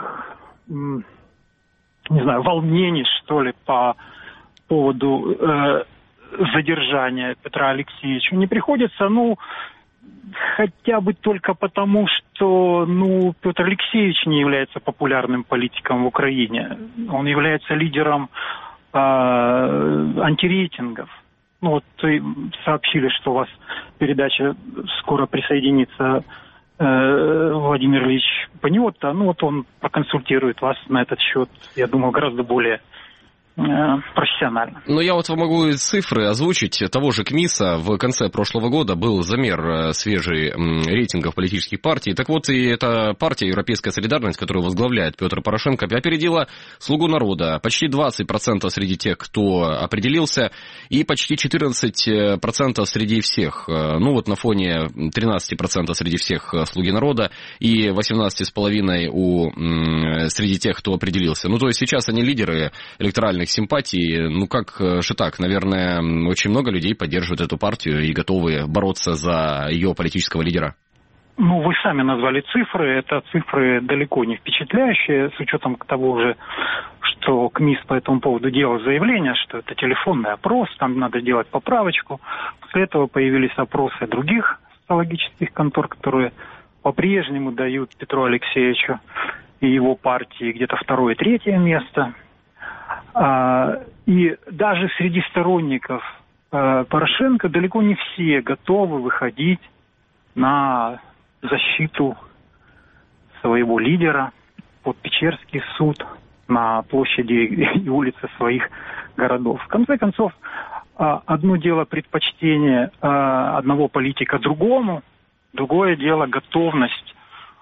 не знаю, волнений, что ли, по поводу э, задержания Петра Алексеевича не приходится, ну, хотя бы только потому, что, ну, Петр Алексеевич не является популярным политиком в Украине. Он является лидером э, антирейтингов. Ну, вот сообщили, что у вас передача скоро присоединится э, Владимир Ильич Паниотта. Ну, вот он проконсультирует вас на этот счет, я думаю, гораздо более профессионально. Но я вот могу цифры озвучить. Того же КМИСа в конце прошлого года был замер свежий рейтингов политических партий. Так вот, и эта партия «Европейская солидарность», которую возглавляет Петр Порошенко, опередила «Слугу народа». Почти двадцать процентов среди тех, кто определился, и почти четырнадцать процентов среди всех. Ну вот на фоне тринадцать процентов среди всех «Слуги народа» и восемнадцать целых пять десятых у среди тех, кто определился. Ну то есть сейчас они лидеры электоральных симпатий. Ну как же так? Наверное, очень много людей поддерживают эту партию и готовы бороться за ее политического лидера. Ну, вы сами назвали цифры. Это цифры далеко не впечатляющие, с учетом того же, что КМИС по этому поводу делал заявление, что это телефонный опрос, там надо делать поправочку. После этого появились опросы других социологических контор, которые по-прежнему дают Петру Алексеевичу и его партии где-то второе, третье место. И даже среди сторонников Порошенко далеко не все готовы выходить на защиту своего лидера под Печерский суд, на площади и улицы своих городов. В конце концов, одно дело предпочтение одного политика другому, другое дело готовность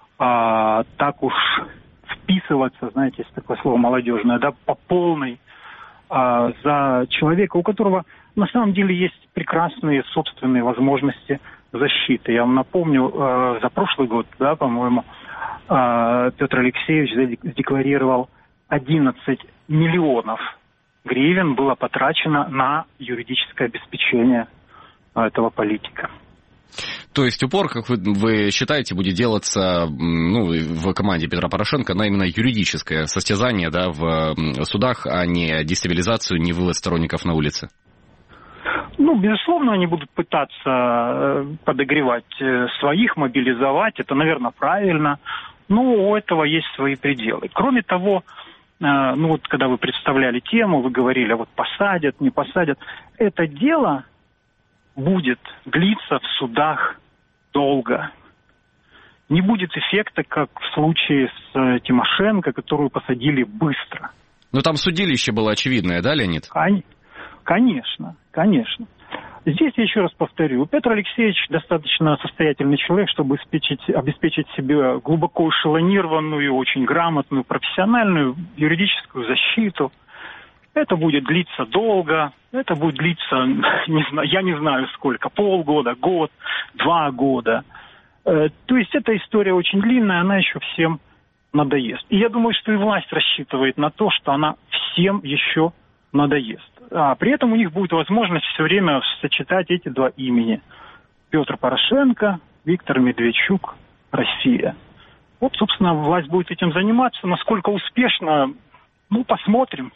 так уж вписываться, знаете, есть такое слово молодежное, да, по полной а, за человека, у которого на самом деле есть прекрасные собственные возможности защиты. Я вам напомню, а, за прошлый год, да, по-моему, а, Петр Алексеевич задекларировал одиннадцать миллионов гривен было потрачено на юридическое обеспечение этого политика. То есть упор, как вы, вы считаете, будет делаться, ну, в команде Петра Порошенко на именно юридическое состязание, да, в судах, а не дестабилизацию, не вывод сторонников на улицы? Ну, безусловно, они будут пытаться подогревать своих, мобилизовать. Это, наверное, правильно. Но у этого есть свои пределы. Кроме того, ну вот когда вы представляли тему, вы говорили, вот посадят, не посадят. Это дело будет длиться в судах долго. Не будет эффекта, как в случае с Тимошенко, которую посадили быстро. Но там судилище было очевидное, да, Леонид? Конечно, конечно. Здесь я еще раз повторю, Петр Алексеевич достаточно состоятельный человек, чтобы обеспечить, обеспечить себе глубоко эшелонированную, очень грамотную, профессиональную юридическую защиту. Это будет длиться долго, это будет длиться, не знаю, я не знаю сколько, полгода, год, два года. Э, то есть эта история очень длинная, она еще всем надоест. И я думаю, что и власть рассчитывает на то, что она всем еще надоест. А при этом у них будет возможность все время сочетать эти два имени. Петр Порошенко, Виктор Медведчук, Россия. Вот, собственно, власть будет этим заниматься. Насколько успешно, ну, посмотрим.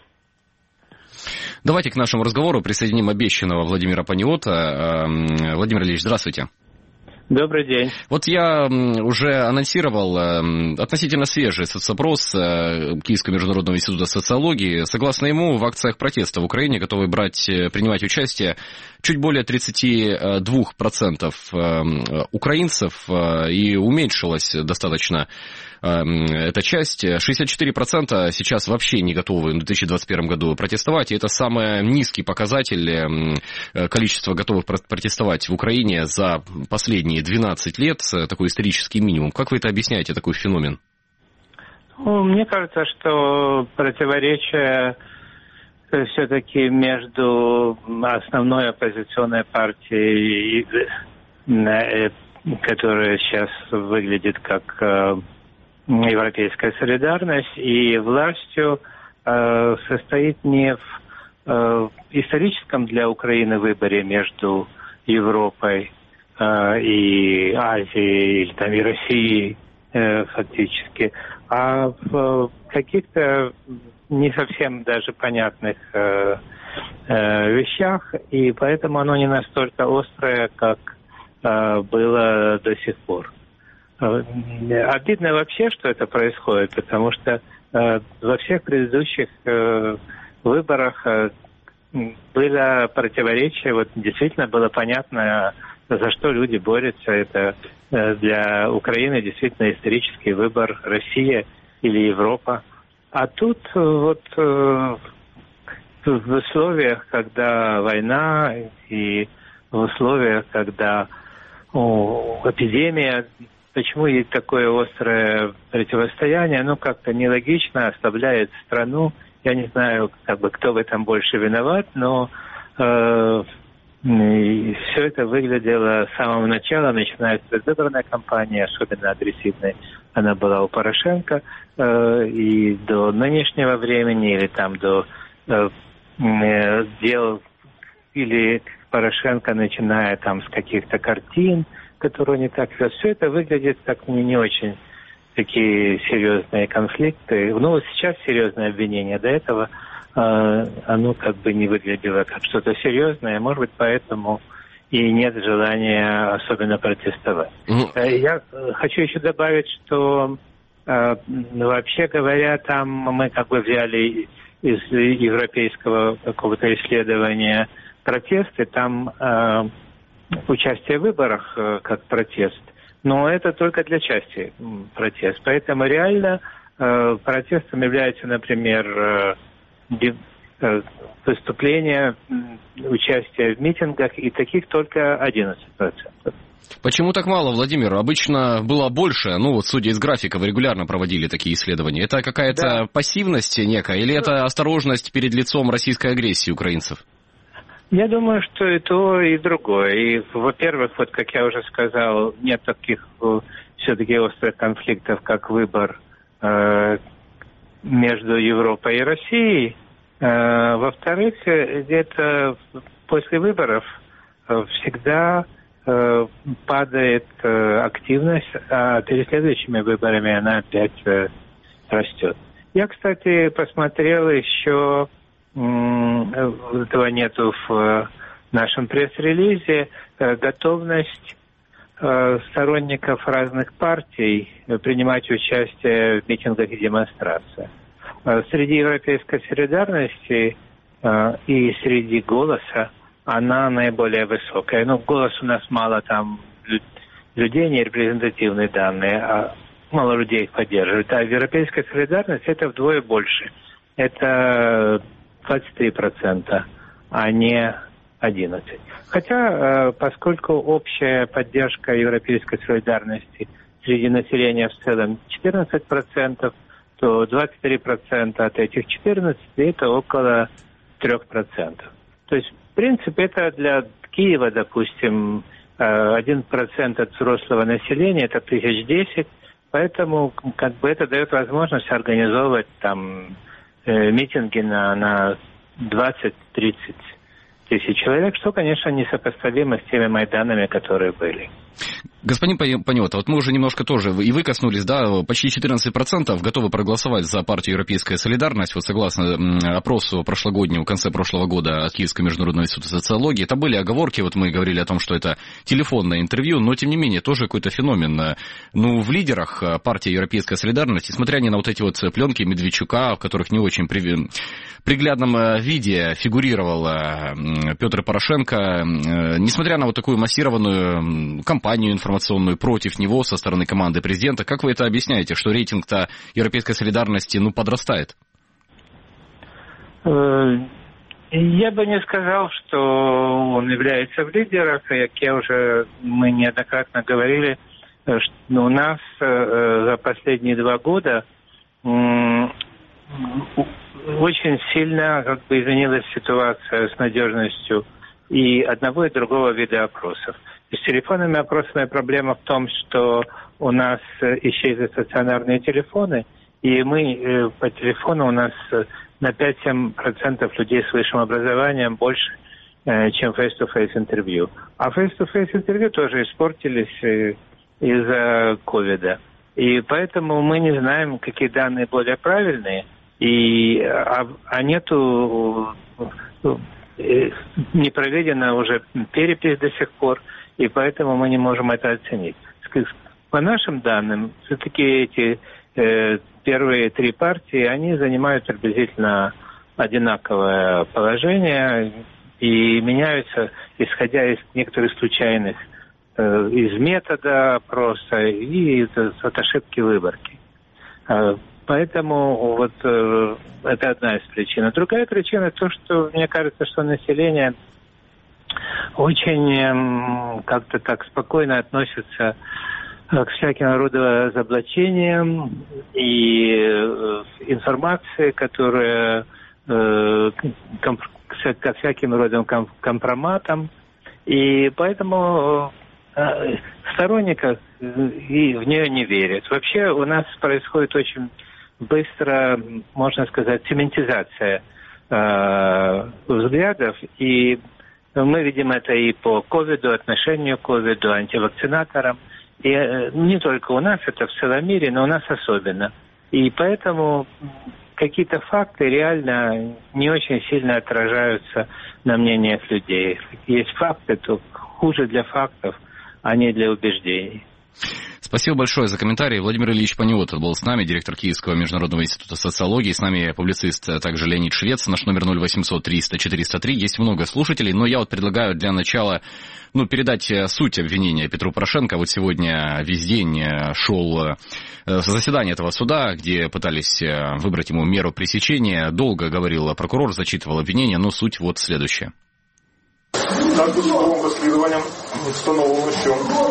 Давайте к нашему разговору присоединим обещанного Владимира Паниотта. Владимир Ильич, здравствуйте. Добрый день. Вот я уже анонсировал относительно свежий соцопрос Киевского международного института социологии. Согласно ему, в акциях протеста в Украине готовы брать, принимать участие чуть более тридцать два процента украинцев, и уменьшилась достаточно эта часть. шестьдесят четыре процента сейчас вообще не готовы в две тысячи двадцать первом году протестовать, и это самый низкий показатель количества готовых протестовать в Украине за последние двенадцать лет, такой исторический минимум. Как вы это объясняете, такой феномен? Ну, мне кажется, что противоречие все-таки между основной оппозиционной партией, которая сейчас выглядит как Европейская солидарность, и властью состоит не в историческом для Украины выборе между Европой и Азией, или там и Россией фактически, а в каких-то не совсем даже понятных э, э, вещах, и поэтому оно не настолько острое, как э, было до сих пор. Э, обидно вообще, что это происходит, потому что э, во всех предыдущих э, выборах э, было противоречие, вот действительно было понятно, за что люди борются. Это э, для Украины действительно исторический выбор: Россия или Европа. А тут вот э, в условиях, когда война, и в условиях, когда о, эпидемия, почему есть такое острое противостояние, ну как-то нелогично оставляет страну. Я не знаю, как бы, кто в этом больше виноват, но э, все это выглядело с самого начала, начиная с предвыборной кампании, особенно агрессивной она была у Порошенко, э, и до нынешнего времени, или там до э, дел, или Порошенко, начиная там с каких-то картин, которые не так вез. Все это выглядит как не, не очень такие серьезные конфликты. Ну, сейчас серьезное обвинение, до этого э, оно как бы не выглядело как что-то серьезное, может быть, поэтому и нет желания особенно протестовать. Mm. Я хочу еще добавить, что э, вообще говоря, там мы как бы взяли из европейского какого-то исследования протесты, там э, участие в выборах э, как протест, но это только для части протест. Поэтому реально э, протестом является, например, э, выступления, участие в митингах, и таких только одиннадцать процентов. Почему так мало, Владимир? Обычно было больше. Ну, вот судя из графика, вы регулярно проводили такие исследования. Это какая-то да. пассивность некая, или это осторожность перед лицом российской агрессии украинцев? Я думаю, что и то, и другое. И, во-первых, вот как я уже сказал, нет таких все-таки острых конфликтов, как выбор э, между Европой и Россией. Э, во-вторых, где-то после выборов всегда э, падает э, активность, а перед следующими выборами она опять э, растет. Я, кстати, посмотрел еще, этого нету в нашем пресс-релизе, готовность сторонников разных партий принимать участие в митингах и демонстрациях. Среди Европейской солидарности и среди «Голоса» она наиболее высокая. Ну, «Голос» у нас мало там людей, не репрезентативные данные, а мало людей их поддерживают. А в Европейской солидарности это вдвое больше. Это двадцать три процента, а не одиннадцать процентов. Хотя, поскольку общая поддержка европейской солидарности среди населения в целом четырнадцать процентов, то двадцать три процента от этих четырнадцати это около три процента. То есть, в принципе, это для Киева, допустим, один процент от взрослого населения, это тысяч десять, поэтому как бы это дает возможность организовывать там митинги на, на двадцать-тридцать тысяч человек, что, конечно, несопоставимо с теми майданами, которые были. Господин Панёта, вот мы уже немножко тоже, и вы коснулись, да, почти четырнадцать процентов готовы проголосовать за партию «Европейская солидарность», вот согласно опросу прошлогоднему, в конце прошлого года от Киевского международного института социологии. Это были оговорки, вот мы говорили о том, что это телефонное интервью, но, тем не менее, тоже какой-то феномен. Ну, в лидерах партии «Европейская солидарность», несмотря ни на вот эти вот пленки Медведчука, в которых не очень при... приглядном виде фигурировал Петр Порошенко, несмотря на вот такую массированную кампанию информационную против него со стороны команды президента, как вы это объясняете, что рейтинг-то Европейской солидарности, ну, подрастает? Я бы не сказал, что он является в лидерах. Как я уже, мы неоднократно говорили, что у нас за последние два года очень сильно как бы изменилась ситуация с надежностью и одного и другого вида опросов. С телефонными опросами проблема в том, что у нас исчезли стационарные телефоны, и мы по телефону у нас на пять-семь процентов людей с высшим образованием больше, чем face-to-face интервью. А face-to-face интервью тоже испортились из-за ковида. И поэтому мы не знаем, какие данные более правильные, и, а, а нету, не проведена уже перепись до сих пор, и поэтому мы не можем это оценить. По нашим данным, все-таки эти э, первые три партии, они занимают приблизительно одинаковое положение и меняются, исходя из некоторых случайных, э, из метода опроса и от ошибки выборки. Э, поэтому вот э, это одна из причин. Другая причина то, что мне кажется, что население очень как-то так спокойно относится к всяким рода разоблачениям и информации, которая ко всяким родам компроматам. И поэтому сторонников и в нее не верят. Вообще у нас происходит очень быстро, можно сказать, цементизация взглядов, и мы видим это и по ковиду, отношению к ковиду, антивакцинаторам. И не только у нас, это в целом мире, но у нас особенно. И поэтому какие-то факты реально не очень сильно отражаются на мнениях людей. Есть факты, то хуже для фактов, а не для убеждений. Спасибо большое за комментарий. Владимир Ильич Паниот был с нами, директор Киевского международного института социологии. С нами публицист также Леонид Швец. Наш номер ноль восемьсот триста четыреста три. Есть много слушателей, но я вот предлагаю для начала ну, передать суть обвинения Петру Порошенко. Вот сегодня весь день шел заседание этого суда, где пытались выбрать ему меру пресечения. Долго говорил прокурор, зачитывал обвинение, но суть вот следующая. Так, судовим розслідуванням встановлено, що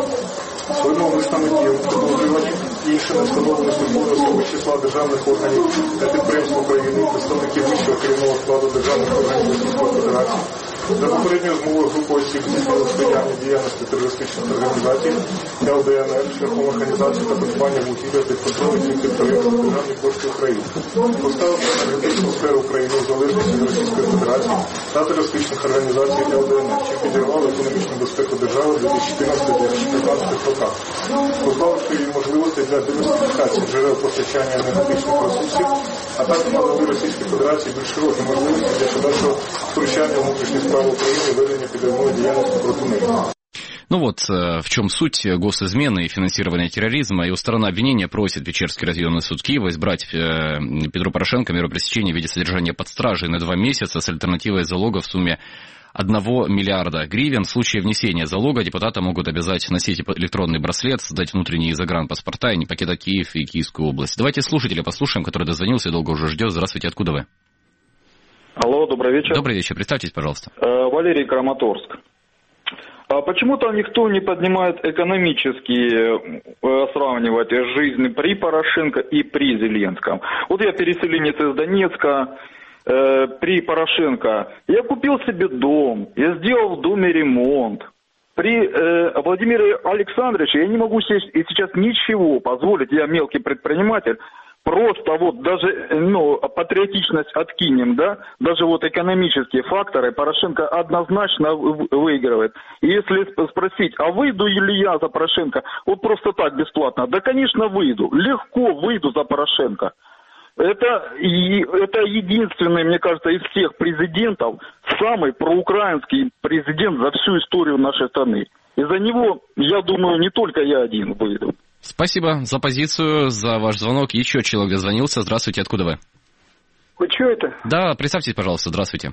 своїм виснами діям підозрювані іншими встановлені службові особи з числа державних органів та підприємств України, представники вищого керівного складу державних органів Російської Федерації, за попередньою змовою групи осіб здійснили сприяння діяльності терористичних організацій ел де ен ер шляхом організації та придбання вугілля під контролем цих підприємств Державної пошти України, поставивши енергетичну сферу України в залежність від Російської Федерації та терористичних організацій ел де ен ер, що підірвали економічну безпеку держави в дві тисячі чотирнадцятому - дві тисячі п'ятнадцятому роках, позбавивши її можливості для диверсифікації джерел постачання енергетичних ресурсів, а також надали Російській Федерації більш широкі можливості для подальшого втручання внутрішніх справ України і ведення підривної діяльності проти них. Ну вот в чем суть госизмены и финансирования терроризма. Его сторона обвинения просит Печерский районный суд Киева избрать Петру Порошенко меру пресечения в виде содержания под стражей на два месяца с альтернативой залога в сумме одного миллиарда гривен. В случае внесения залога депутаты могут обязать носить электронный браслет, сдать внутренние загранпаспорта и не покидать Киев и Киевскую область. Давайте слушателя послушаем, который дозвонился и долго уже ждет. Здравствуйте, откуда вы? Алло, добрый вечер. Добрый вечер, представьтесь, пожалуйста. Валерий, Краматорск. Почему-то никто не поднимает экономически сравнивать жизнь при Порошенко и при Зеленском. Вот я переселенец из Донецка, э, при Порошенко. Я купил себе дом, я сделал в доме ремонт. При э, Владимире Александровиче я не могу себе сейчас ничего позволить, я мелкий предприниматель. Просто вот даже, ну, патриотичность откинем, да, даже вот экономические факторы Порошенко однозначно выигрывает. И если спросить, а выйду ли я за Порошенко, вот просто так бесплатно, да, конечно, выйду, легко выйду за Порошенко. Это, и, это единственный, мне кажется, из всех президентов, самый проукраинский президент за всю историю нашей страны. Из-за него, я думаю, не только я один выйду. Спасибо за позицию, за ваш звонок. Еще человек дозвонился. Здравствуйте, откуда вы? Вы чуете? Да, представьтесь, пожалуйста, здравствуйте.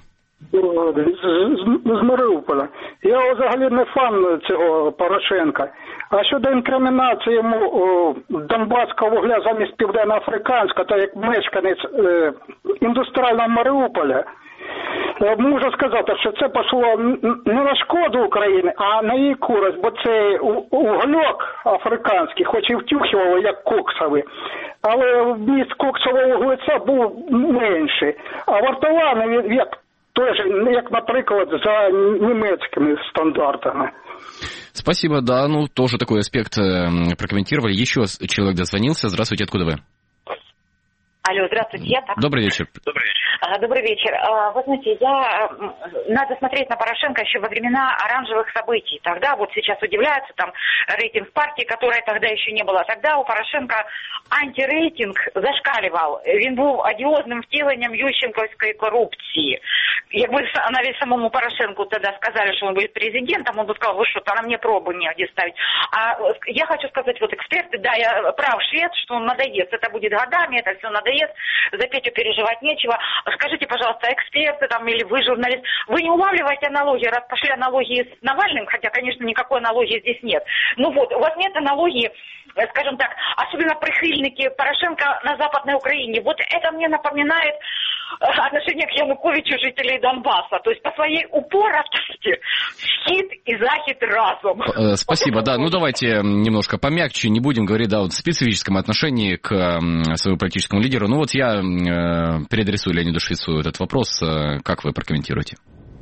З Маріуполя. Я взагалі не фан цього Порошенка. А щодо інкримінації йому о, донбаського вугля замість південноафриканського, та як мешканець е, індустріального Маріуполя, можу сказати, що це пішло не на шкоду України, а на її користь, бо цей угольок африканський, хоч і втюхували, як коксовий, але вміст коксового вуглеця був менший, а вартований як теж, як, наприклад, за німецькими стандартами. Спасибо, да, ну тоже такой аспект э, прокомментировали. Еще человек дозвонился. Здравствуйте, откуда вы? Алло, здравствуйте, я так. Добрый вечер. Добрый вечер. Добрый вечер. Вы знаете, я... Надо смотреть на Порошенко еще во времена оранжевых событий. Тогда вот сейчас удивляются, там рейтинг партии, которой тогда еще не было. Тогда у Порошенко антирейтинг зашкалював. Він був одіозним втіленням ющенковської коррупции. Якби навіть самому Порошенку тогда сказали, что он будет президентом, он бы сказал, вы что, то на мне пробу негде ставить. А я хочу сказать, вот эксперты, да, я прав швед, что он надоест. Это будет годами, это все надоест. За Петю переживать нечего. Скажите, пожалуйста, эксперты там или вы, журналист, вы не улавливаете аналогии, раз пошли аналогии с Навальным, хотя, конечно, никакой аналогии здесь нет. Ну вот, у вас нет аналогии, скажем так, особенно прихильники Порошенко на Западной Украине. Вот это мне напоминает отношение к Януковичу жителей Донбасса. То есть по своей упоротости схит и захит разум. Спасибо, да. Ну давайте немножко помягче, не будем говорить, да, вот в специфическом отношении к своему политическому лидеру. Ну вот я э, переадресую Леониду Швецу этот вопрос. Как вы прокомментируете?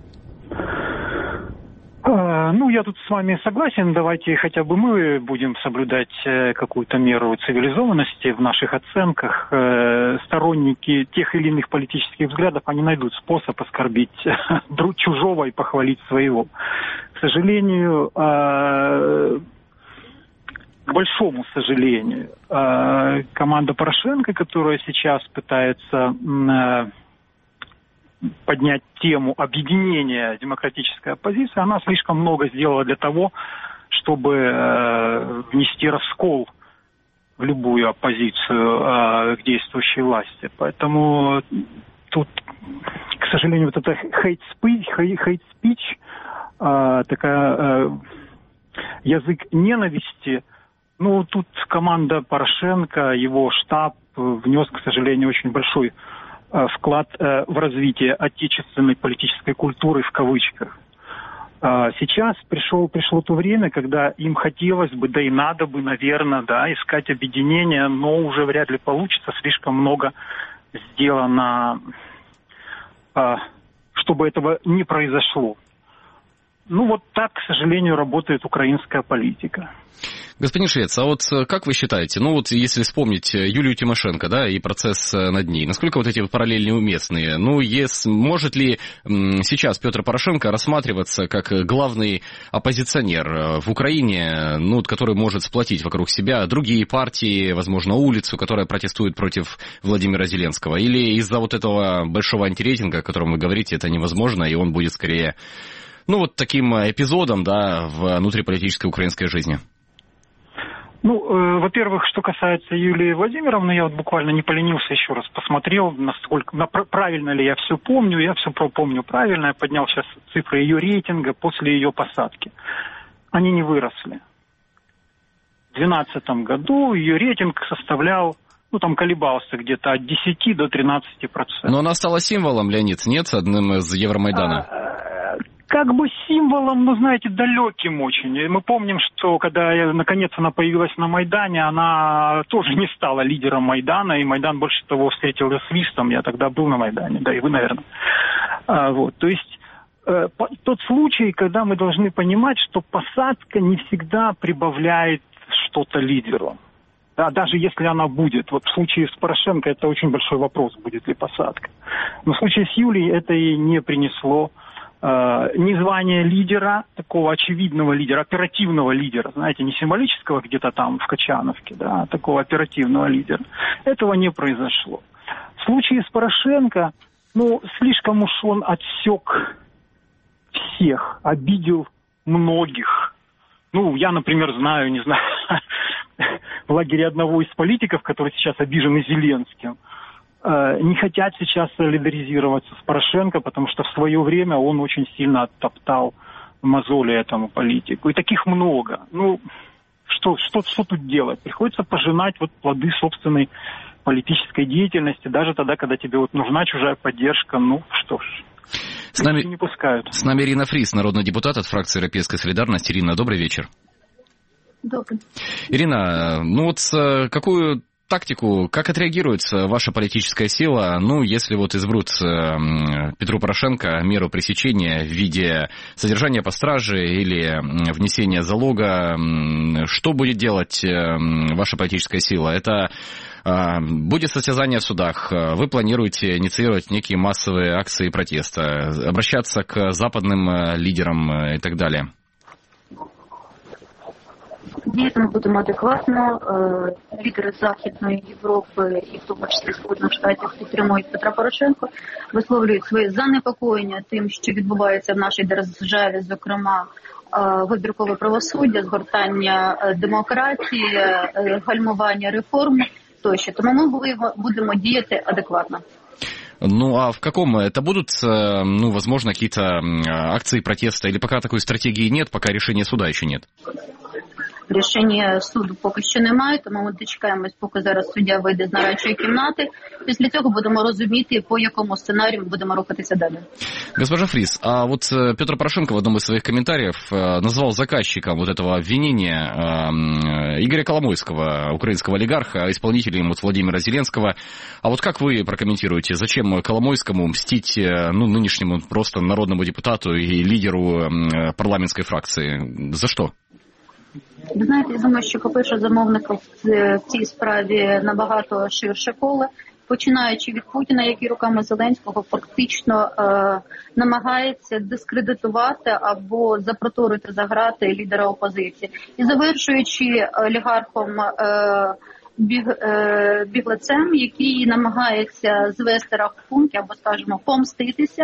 Ну, я тут с вами согласен. Давайте хотя бы мы будем соблюдать какую-то меру цивилизованности в наших оценках. Сторонники тех или иных политических взглядов, они найдут способ оскорбить чужого и похвалить своего. К сожалению, к большому сожалению, команда Порошенко, которая сейчас пытается поднять тему объединения демократической оппозиции, она слишком много сделала для того, чтобы э, внести раскол в любую оппозицию э, к действующей власти. Поэтому тут, к сожалению, вот это hate speech, hate speech э, такая э, язык ненависти, ну, тут команда Порошенко, его штаб внес, к сожалению, очень большой вклад э, в развитие отечественной политической культуры в кавычках. Э, сейчас пришел, пришло то время, когда им хотелось бы, да и надо бы, наверное, да, искать объединение, но уже вряд ли получится, слишком много сделано, э, чтобы этого не произошло. Ну вот так, к сожалению, работает украинская политика. Господин Швец, а вот как вы считаете, ну вот если вспомнить Юлию Тимошенко, да, и процесс над ней, насколько вот эти вот параллели уместные? Ну, есть, может ли сейчас Петр Порошенко рассматриваться как главный оппозиционер в Украине, ну, который может сплотить вокруг себя другие партии, возможно, улицу, которая протестует против Владимира Зеленского? Или из-за вот этого большого антирейтинга, о котором вы говорите, это невозможно, и он будет скорее, ну, вот таким эпизодом, да, в внутриполитической украинской жизни? Ну, э, во-первых, что касается Юлии Владимировны, я вот буквально не поленился, еще раз посмотрел, насколько, на, правильно ли я все помню. Я все помню правильно, я поднял сейчас цифры ее рейтинга после ее посадки. Они не выросли. В две тысячи двенадцатом году ее рейтинг составлял, ну, там колебался где-то от десяти до тринадцати процентов. Но она стала символом, Леонид, нет, одним из Евромайдана? А, как бы символом, ну, знаете, далеким очень. Мы помним, что когда наконец она появилась на Майдане, она тоже не стала лидером Майдана, и Майдан больше того встретил ее свистом. Я тогда был на Майдане, да, и вы, наверное. А, вот, то есть э, по, тот случай, когда мы должны понимать, что посадка не всегда прибавляет что-то лидеру. Да, даже если она будет. Вот в случае с Порошенко это очень большой вопрос, будет ли посадка. Но в случае с Юлией это и не принесло ни звания лидера, такого очевидного лидера, оперативного лидера, знаете, не символического где-то там в Качановке, да, а такого оперативного лидера. Этого не произошло. В случае с Порошенко, ну, слишком уж он отсек всех, обидел многих. Ну, я, например, знаю, не знаю, в лагере одного из политиков, который сейчас обижен Зеленским, не хотят сейчас солидаризироваться с Порошенко, потому что в свое время он очень сильно оттоптал мозоли этому политику. И таких много. Ну, что, что, что тут делать? Приходится пожинать вот плоды собственной политической деятельности, даже тогда, когда тебе вот нужна чужая поддержка. Ну, что ж. С нами, не пускают. С нами Ирина Фрис, народный депутат от фракции «Европейская солидарность». Ирина, добрый вечер. Добрый. Ирина, ну вот какую тактику, как отреагирует ваша политическая сила, ну, если вот избрут Петру Порошенко меру пресечения в виде содержания под стражей или внесения залога, что будет делать ваша политическая сила? Это будет состязание в судах, вы планируете инициировать некие массовые акции протеста, обращаться к западным лидерам и так далее? Діяти ми будемо адекватно. Лідери Західної Європи і в тому числі Сполучених Штатів підтримують Петра Порошенка, висловлюють своє занепокоєння тим, що відбувається в нашій державі, зокрема вибіркове правосуддя, згортання демократії, гальмування реформ тощо. Тому ми будемо діяти адекватно. Ну, а в каком? Это будут, ну, возможно, какие-то акции протеста? Или пока такой стратегии нет, пока решения суда еще нет? Рішення суду поки що немає, тому ми дочекаємось, поки зараз суддя вийде з нарадчої кімнати. Після цього будемо розуміти, по якому сценарію будемо рухатися далі. Госпожа Фрис, а вот Петр Порошенко в одном из своих комментариев назвал заказчиком вот этого обвинения Игоря Коломойского, украинского олигарха, исполнителем вот Владимира Зеленского. А вот как вы прокомментируете, зачем Коломойскому мстить, ну, нынешнему просто народному депутату и лидеру парламентской фракции? За что? Ви знаєте, я думаю, що, по-перше, замовників в цій справі набагато ширше коло, починаючи від Путіна, який руками Зеленського фактично е, намагається дискредитувати або запроторити за грати лідера опозиції. І завершуючи олігархом е, біг, е, біглецем, який намагається звести рахунки або, скажімо, помститися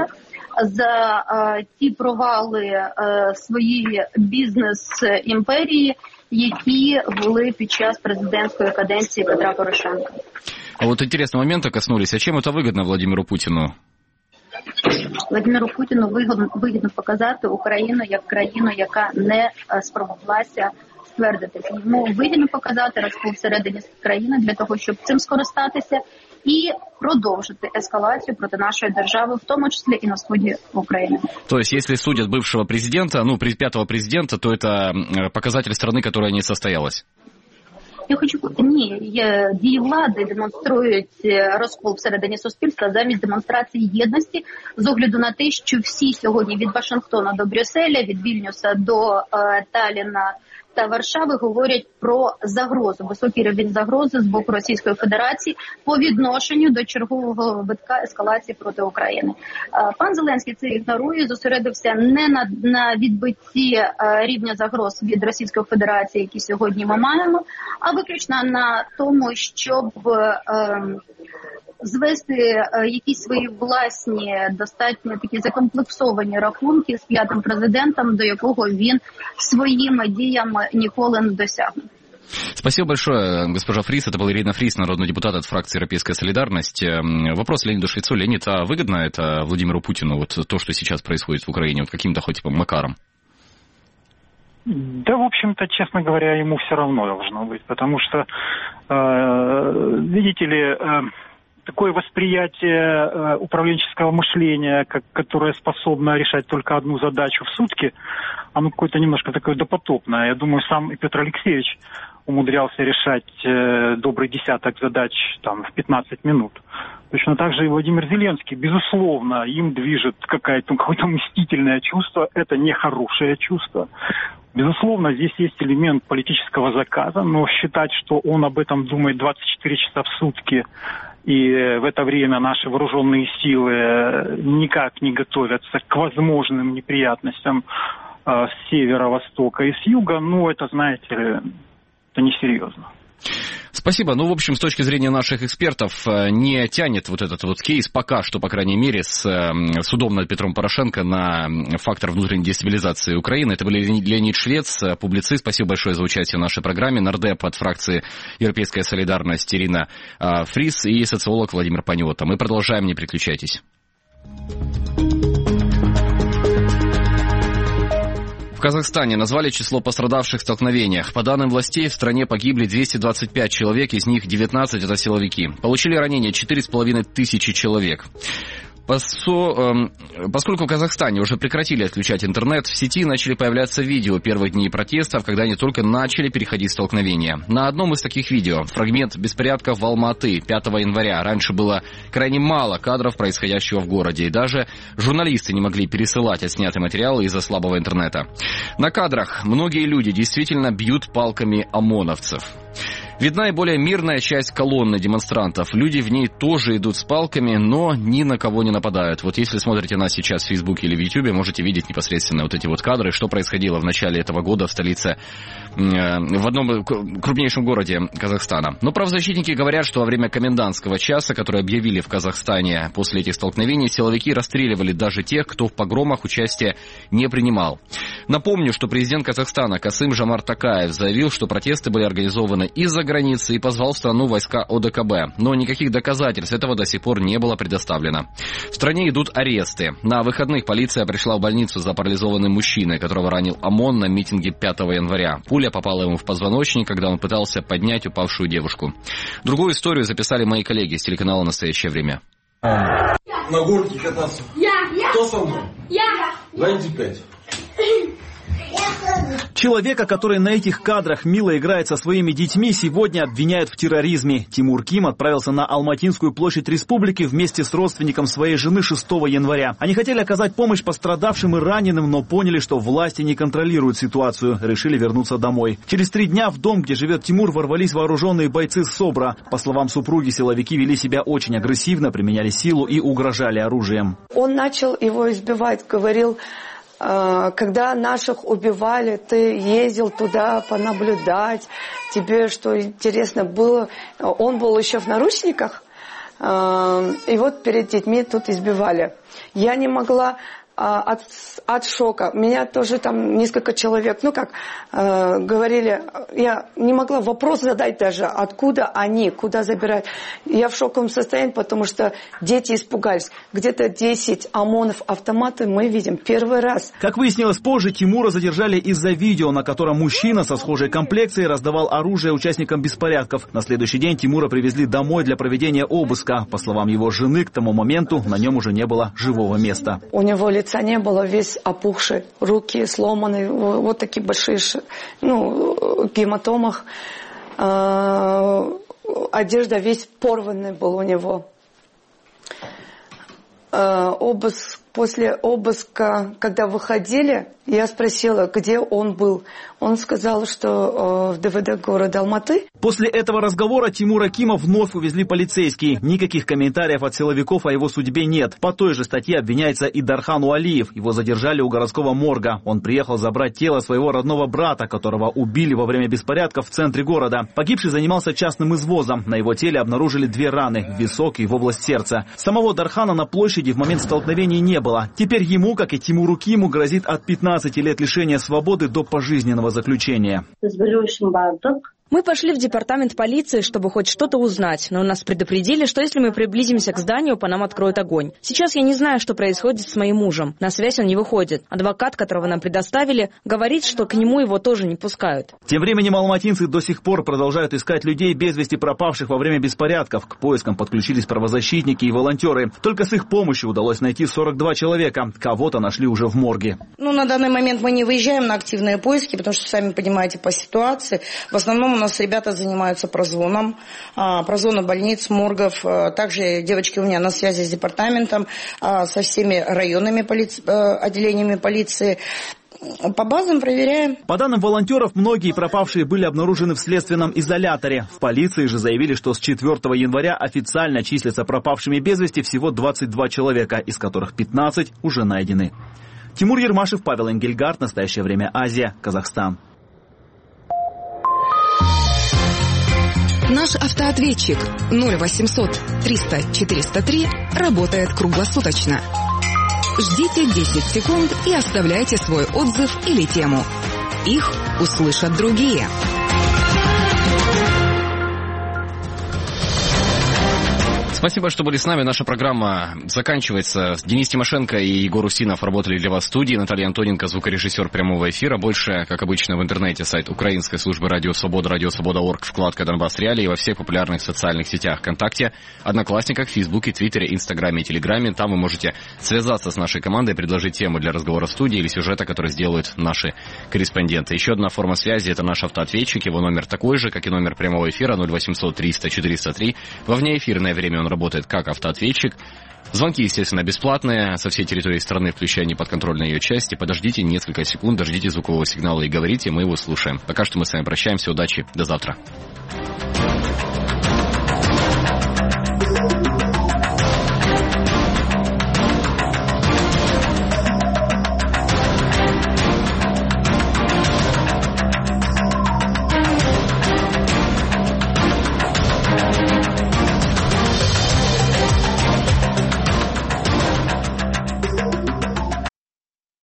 за е, ті провали е, своєї бізнес-імперії, які були під час президентської каденції Петра Порошенка. А вот интересного момента коснулись. А чем это выгодно Владимиру Путину? Владимиру Путіну вигідно, вигідно показати Україну як країну, яка не спромоглася ствердитися. Йому вигідно показати розкол всередині країни для того, щоб цим скористатися і продовжити ескалацію проти нашої держави, в тому числі і на сході України. То есть, если судят бывшего президента, ну, пятого президента, то это показатель страны, которая не состоялась? Я хочу, ні, дії влади демонструють розкол всередині суспільства замість демонстрації єдності з огляду на те, що всі сьогодні від Вашингтона до Брюсселя, від Вільнюса до е, Талліна та Варшави говорять про загрозу, високий рівень загрози з боку Російської Федерації по відношенню до чергового витка ескалації проти України. Пан Зеленський це ігнорує, зосередився не на, на відбитті рівня загроз від Російської Федерації, які сьогодні ми маємо, а виключно на тому, щоб е, звести е, якісь свої власні, достатньо такі закомплексовані рахунки з п'ятим президентом, до якого він своїми діями ніколи не досягне. Спасибо большое, госпожа Фрис. Это была Ирина Фрис, народный депутат от фракции «Европейская солидарность». Вопрос Леониду Швецу. Леонид, а выгодно это Владимиру Путину, вот то, что сейчас происходит в Украине, вот каким-то хоть типа макаром? Да, в общем-то, честно говоря, ему все равно должно быть, потому что, э, видите ли, э, такое восприятие э, управленческого мышления, как, которое способно решать только одну задачу в сутки, оно какое-то немножко такое допотопное. Я думаю, сам и Петр Алексеевич умудрялся решать э, добрый десяток задач там, в пятнадцать минут. Точно так же и Владимир Зеленский. Безусловно, им движет какое-то, какое-то мстительное чувство. Это нехорошее чувство. Безусловно, здесь есть элемент политического заказа, но считать, что он об этом думает двадцать четыре часа в сутки, и в это время наши вооруженные силы никак не готовятся к возможным неприятностям э, с севера, востока и с юга, ну, это, знаете, это несерьезно. Спасибо. Ну, в общем, с точки зрения наших экспертов, не тянет вот этот вот кейс пока что, по крайней мере, с судом над Петром Порошенко на фактор внутренней дестабилизации Украины. Это был Леонид Швец, публицист. Спасибо большое за участие в нашей программе. Нардеп от фракции «Европейская солидарность» Ирина Фрис и социолог Владимир Паниота. Мы продолжаем, не переключайтесь. В Казахстане назвали число пострадавших в столкновениях. По данным властей, в стране погибли двести двадцать пять человек, из них девятнадцать – это силовики. Получили ранения четыре с половиной тысячи человек. Поскольку в Казахстане уже прекратили отключать интернет, в сети начали появляться видео первых дней протестов, когда они только начали переходить столкновения. На одном из таких видео фрагмент беспорядков в Алма-Аты пятого января. Раньше было крайне мало кадров происходящего в городе, и даже журналисты не могли пересылать отснятые материалы из-за слабого интернета. На кадрах многие люди действительно бьют палками ОМОНовцев. Видна и более мирная часть колонны демонстрантов. Люди в ней тоже идут с палками, но ни на кого не нападают. Вот если смотрите нас сейчас в Фейсбуке или в Ютубе, можете видеть непосредственно вот эти вот кадры, что происходило в начале этого года в столице, в одном крупнейшем городе Казахстана. Но правозащитники говорят, что во время комендантского часа, который объявили в Казахстане после этих столкновений, силовики расстреливали даже тех, кто в погромах участия не принимал. Напомню, что президент Казахстана Касым-Жомарт Токаев заявил, что протесты были организованы из-за границы и позвал в страну войска О Дэ Ка Бэ. Но никаких доказательств этого до сих пор не было предоставлено. В стране идут аресты. На выходных полиция пришла в больницу за парализованным мужчиной, которого ранил ОМОН на митинге пятого января. Пуля попала ему в позвоночник, когда он пытался поднять упавшую девушку. Другую историю записали мои коллеги с телеканала «Настоящее время». На горке кататься. Я, я. Кто со мной? Я. Найди пять. Человека, который на этих кадрах мило играет со своими детьми, сегодня обвиняют в терроризме. Тимур Ким отправился на Алматинскую площадь Республики вместе с родственником своей жены шестого января. Они хотели оказать помощь пострадавшим и раненым, но поняли, что власти не контролируют ситуацию. Решили вернуться домой. Через три дня в дом, где живет Тимур, ворвались вооруженные бойцы СОБРа. По словам супруги, силовики вели себя очень агрессивно, применяли силу и угрожали оружием. Он начал его избивать, говорил... Когда наших убивали, ты ездил туда понаблюдать, тебе что интересно было, он был еще в наручниках, и вот перед детьми тут избивали. Я не могла от, от шока, меня тоже там несколько человек, ну как э, говорили, я не могла вопрос задать даже, откуда они, куда забирать. Я в шоковом состоянии, потому что дети испугались. Где-то десять ОМОНов автоматы мы видим первый раз. Как выяснилось позже, Тимура задержали из-за видео, на котором мужчина со схожей комплекцией раздавал оружие участникам беспорядков. На следующий день Тимура привезли домой для проведения обыска. По словам его жены, к тому моменту на нем уже не было живого места. У него лица не было, весь опухший, руки сломаны, вот такие большие, ну, гематомах. Одежда весь порванный был у него. Обыск, после обыска, когда выходили, я спросила, где он был. Он сказал, что в Дэ Вэ Дэ города Алматы. После этого разговора Тимура Кима вновь увезли полицейские. Никаких комментариев от силовиков о его судьбе нет. По той же статье обвиняется и Дархан Уалиев. Его задержали у городского морга. Он приехал забрать тело своего родного брата, которого убили во время беспорядков в центре города. Погибший занимался частным извозом. На его теле обнаружили две раны – в висок и в область сердца. Самого Дархана на площади в момент столкновений не было. Теперь ему, как и Тимуру Киму, грозит от пятнадцати лет лишения свободы до пожизненного заключения. Мы пошли в департамент полиции, чтобы хоть что-то узнать, но нас предупредили, что если мы приблизимся к зданию, по нам откроют огонь. Сейчас я не знаю, что происходит с моим мужем. На связь он не выходит. Адвокат, которого нам предоставили, говорит, что к нему его тоже не пускают. Тем временем алматинцы до сих пор продолжают искать людей, без вести пропавших во время беспорядков. К поискам подключились правозащитники и волонтеры. Только с их помощью удалось найти сорок два человека. Кого-то нашли уже в морге. Ну, на данный момент мы не выезжаем на активные поиски, потому что, сами понимаете, по ситуации. В основном у нас ребята занимаются прозвоном, прозвоном больниц, моргов. Также девочки у меня на связи с департаментом, со всеми районными полиц... отделениями полиции. По базам проверяем. По данным волонтеров, многие пропавшие были обнаружены в следственном изоляторе. В полиции же заявили, что с четвёртого января официально числятся пропавшими без вести всего двадцать два человека, из которых пятнадцать уже найдены. Тимур Ермашев, Павел Энгельгард. Настоящее время. Азия. Казахстан. Наш автоответчик ноль восемьсот триста четыреста три работает круглосуточно. Ждите десять секунд и оставляйте свой отзыв или тему. Их услышат другие. Спасибо, что были с нами. Наша программа заканчивается. Денис Тимошенко и Егор Устинов работали для вас в студии. Наталья Антоненко, звукорежиссер прямого эфира. Больше, как обычно, в интернете, сайт украинской службы Радио Свобода, Радио Свобода точка орг, вкладка Донбасс Реалии и во всех популярных социальных сетях ВКонтакте, Одноклассниках, Фейсбуке, Твиттере, Инстаграме и Телеграме. Там вы можете связаться с нашей командой, предложить тему для разговора в студии или сюжета, который сделают наши корреспонденты. Еще одна форма связи — это наш автоответчик. Его номер такой же, как и номер прямого эфира ноль восемьсот триста четыреста три. Во внеэфирное время он работает как автоответчик. Звонки, естественно, бесплатные со всей территории страны, включая неподконтрольные ее части. Подождите несколько секунд, дождите звукового сигнала и говорите, мы его слушаем. Пока что мы с вами прощаемся. Удачи, до завтра.